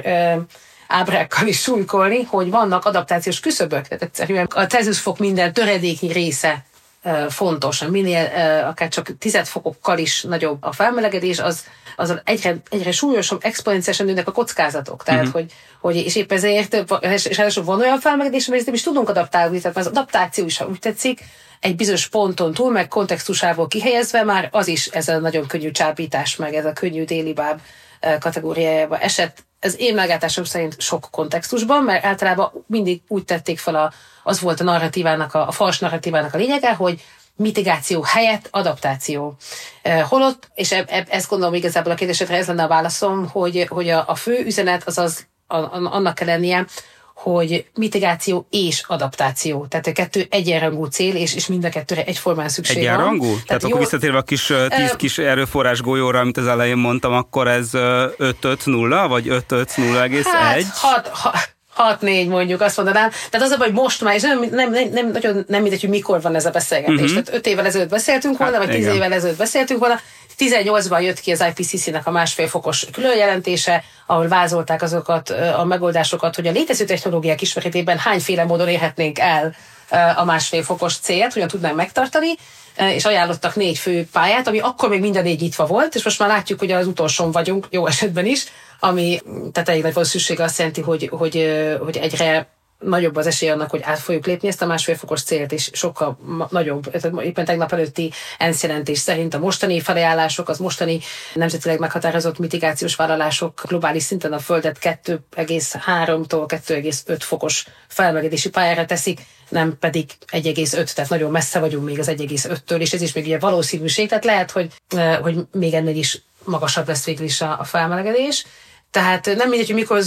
ábrákkal is súlykolni, hogy vannak adaptációs küszöbök. Tehát egyszerűen a Celsius fok minden töredéknyi része fontos, minél akár csak tized fokokkal is nagyobb a felmelegedés, az, az egyre, egyre súlyosabb, exponenciálisan nőnek a kockázatok. Tehát, uh-huh. hogy, hogy, és épp ezért, és ráadásul van olyan felmelegedés, amelyet nem is tudunk adaptálni, tehát az adaptáció is, ha úgy tetszik, egy bizonyos ponton túl, meg kontextusából kihelyezve már az is ez a nagyon könnyű csábítás, meg ez a könnyű délibáb kategóriájába esett. Ez én meglátásom szerint sok kontextusban, mert általában mindig úgy tették fel, a, az volt a narratívának, a, a fals narratívának a lényege, hogy mitigáció helyett adaptáció. Holott, és e, e, ezt gondolom igazából a kérdésedre ez lenne a válaszom, hogy, hogy a, a fő üzenet az, az a, a, annak kell lennie, hogy mitigáció és adaptáció. Tehát a kettő egyenrangú cél, és, és mind a kettőre egyformán szükség egyenrangú? van. Tehát, Tehát akkor visszatérve a kis tíz kis erőforrás golyóra, amit az elején mondtam, akkor ez öt öt nulla, vagy öt öt nulla egész egy? Hát hat négy mondjuk, azt mondanám. Tehát az a baj, hogy most már, és nem, nem, nem, nem, nagyon nem mindegy, hogy mikor van ez a beszélgetés. Uh-huh. Tehát öt évvel ezelőtt beszéltünk volna, hát, vagy tíz évvel ezelőtt beszéltünk volna. tizennyolcban jött ki az I P C C-nek a másfél fokos különjelentése, ahol vázolták azokat a megoldásokat, hogy a létező technológiák ismeretében hányféle módon érhetnénk el a másfél fokos célt, hogyan tudnánk megtartani, és ajánlottak négy fő pályát, ami akkor még mind a négy nyitva volt, és most már látjuk, hogy az utolsón vagyunk, jó esetben is, ami tehát elég nagy valószínűség azt jelenti, hogy, hogy, hogy egyre nagyobb az esély annak, hogy át fogjuk lépni ezt a másfél fokos célt, és sokkal ma- nagyobb. Éppen tegnap előtti ENSZ jelentés szerint a mostani felajánlások, az mostani nemzetileg meghatározott mitigációs vállalások globális szinten a Földet kettő egész háromtól kettő egész öt fokos felmelegedési pályára teszik, nem pedig egy egész öt, tehát nagyon messze vagyunk még az egy egész öttől, és ez is még ugye valószínűség, tehát lehet, hogy, hogy még ennél is magasabb lesz végül is a, a felmelegedés. Tehát nem mindegy, hogy mikor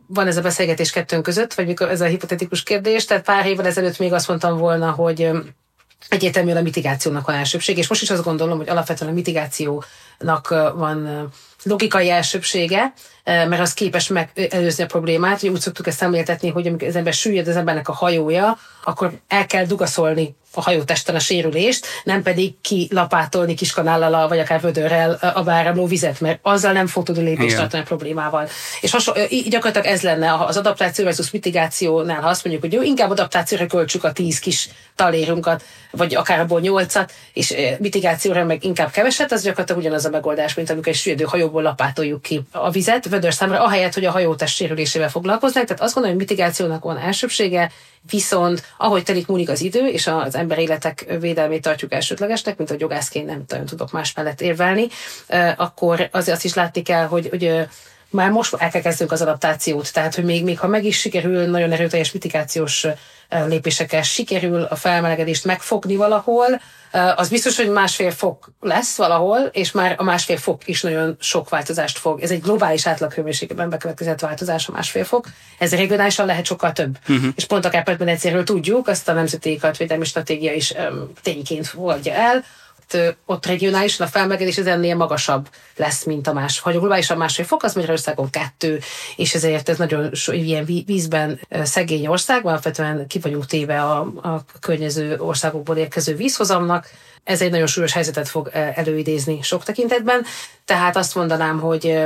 van ez a beszélgetés kettőnk között, vagy mikor ez a hipotetikus kérdés, tehát pár évvel ezelőtt még azt mondtam volna, hogy egyértelműen a mitigációnak van elsőbség, és most is azt gondolom, hogy alapvetően a mitigációnak van logikai elsőbsége, mert az képes megelőzni a problémát. Úgy szoktuk ezt szemléltetni, hogy amikor az ember süllyed az embernek a hajója, akkor el kell dugaszolni a hajótesten a sérülést, nem pedig kilapátolni kiskanállal, vagy akár vödörrel a beáramló vizet, mert azzal nem fog tudni lépést tartani a problémával. És hasonló, gyakorlatilag ez lenne az adaptáció versus mitigációnál, ha azt mondjuk, hogy jó, inkább adaptációra költsük a tíz kis talérunkat, vagy akár abból nyolcat, és mitigációra meg inkább keveset, az gyakorlatilag ugyanaz a megoldás, mint amikor egy süllyedő hajóból lapátoljuk ki a vizet vödörszámra, ahelyett, hogy a hajótest sérülésével foglalkoznánk. Tehát azt gondolom, hogy mitigációnak van elsőbsége, viszont ahogy telik múlik az idő, és az ember életek védelmét tartjuk elsődlegesnek, mint a jogászként nem nagyon tudok más mellett érvelni, akkor azért azt is látni kell, hogy, hogy már most el kell kezdünk az adaptációt. Tehát, hogy még, még ha meg is sikerül nagyon erőteljes mitigációs lépésekkel sikerül a felmelegedést megfogni valahol, az biztos, hogy másfél fok lesz valahol, és már a másfél fok is nagyon sok változást fog. Ez egy globális átlaghőmérsékletben bekövetkezett változás a másfél fok. Ez regionálisan lehet sokkal több. Uh-huh. És pont a Kárpát-medencéről tudjuk, azt a Nemzeti Éghajlatvédelmi Stratégia is um, tényként fogadja el, ott, ott regionálisan a felmelegedés ez ennél magasabb lesz, mint a más. Ha globálisan másfél fok, az Magyarországon kettő, és ezért ez nagyon so, ilyen vízben szegény ország, alapvetően ki vagyunk téve a, a környező országokból érkező vízhozamnak. Ez egy nagyon súlyos helyzetet fog előidézni sok tekintetben. Tehát azt mondanám, hogy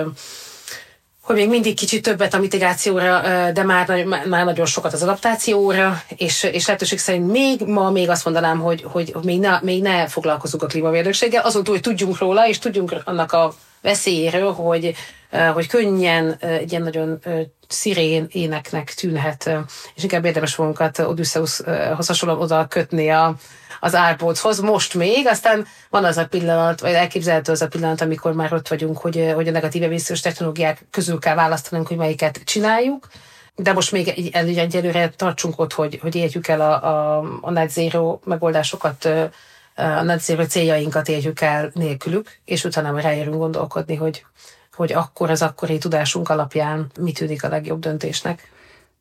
hogy még mindig kicsit többet a mitigációra, de már, már nagyon sokat az adaptációra, és, és lehetőség szerint még ma még azt mondanám, hogy, hogy még, ne, még ne foglalkozunk a klímamérnökséggel, azon túl, hogy tudjunk róla, és tudjunk annak a veszélyéről, hogy, hogy könnyen egy ilyen nagyon szirén éneknek tűnhet, és inkább érdemes magunkat Odüsszeuszhoz hasonlóan oda kötni a, az árbóchoz, most még, aztán van az a pillanat, vagy elképzelhető az a pillanat, amikor már ott vagyunk, hogy, hogy a negatív emissziós technológiák közül kell választanunk, hogy melyiket csináljuk, de most még egy, egy, egyelőre tartsunk ott, hogy, hogy érjük el a, a, a net zero megoldásokat, a net zero céljainkat érjük el nélkülük, és utána már ráérünk gondolkodni, hogy, hogy akkor az akkori tudásunk alapján mi tűnik a legjobb döntésnek.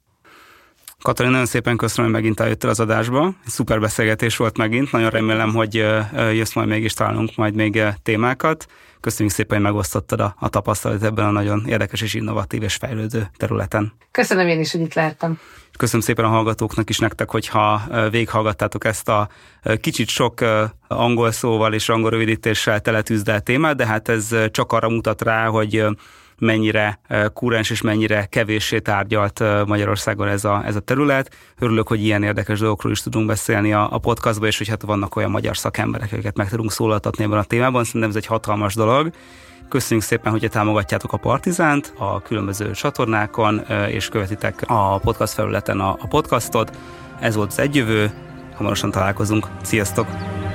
Katalin, nagyon szépen köszönöm, hogy megint eljöttél az adásba. Szuper beszélgetés volt megint. Nagyon remélem, hogy jössz majd mégis találunk majd még témákat. Köszönjük szépen, hogy megosztottad a, a tapasztalat ebben a nagyon érdekes és innovatív és fejlődő területen. Köszönöm én is, hogy itt lehettem. Köszönöm szépen a hallgatóknak is nektek, hogyha végighallgattátok ezt a kicsit sok angol szóval és angol rövidítéssel teletűzdelt témát, de hát ez csak arra mutat rá, hogy mennyire kúrens és mennyire kevéssé tárgyalt Magyarországon ez a, ez a terület. Örülök, hogy ilyen érdekes dolgokról is tudunk beszélni a, a podcastban, és hogy hát vannak olyan magyar szakemberek, akiket meg tudunk szólaltatni ebben a témában. Szerintem ez egy hatalmas dolog. Köszönjük szépen, hogy támogatjátok a Partizánt a különböző csatornákon, és követitek a podcast felületen a, a podcastot. Ez volt az Egyjövő, hamarosan találkozunk. Sziasztok!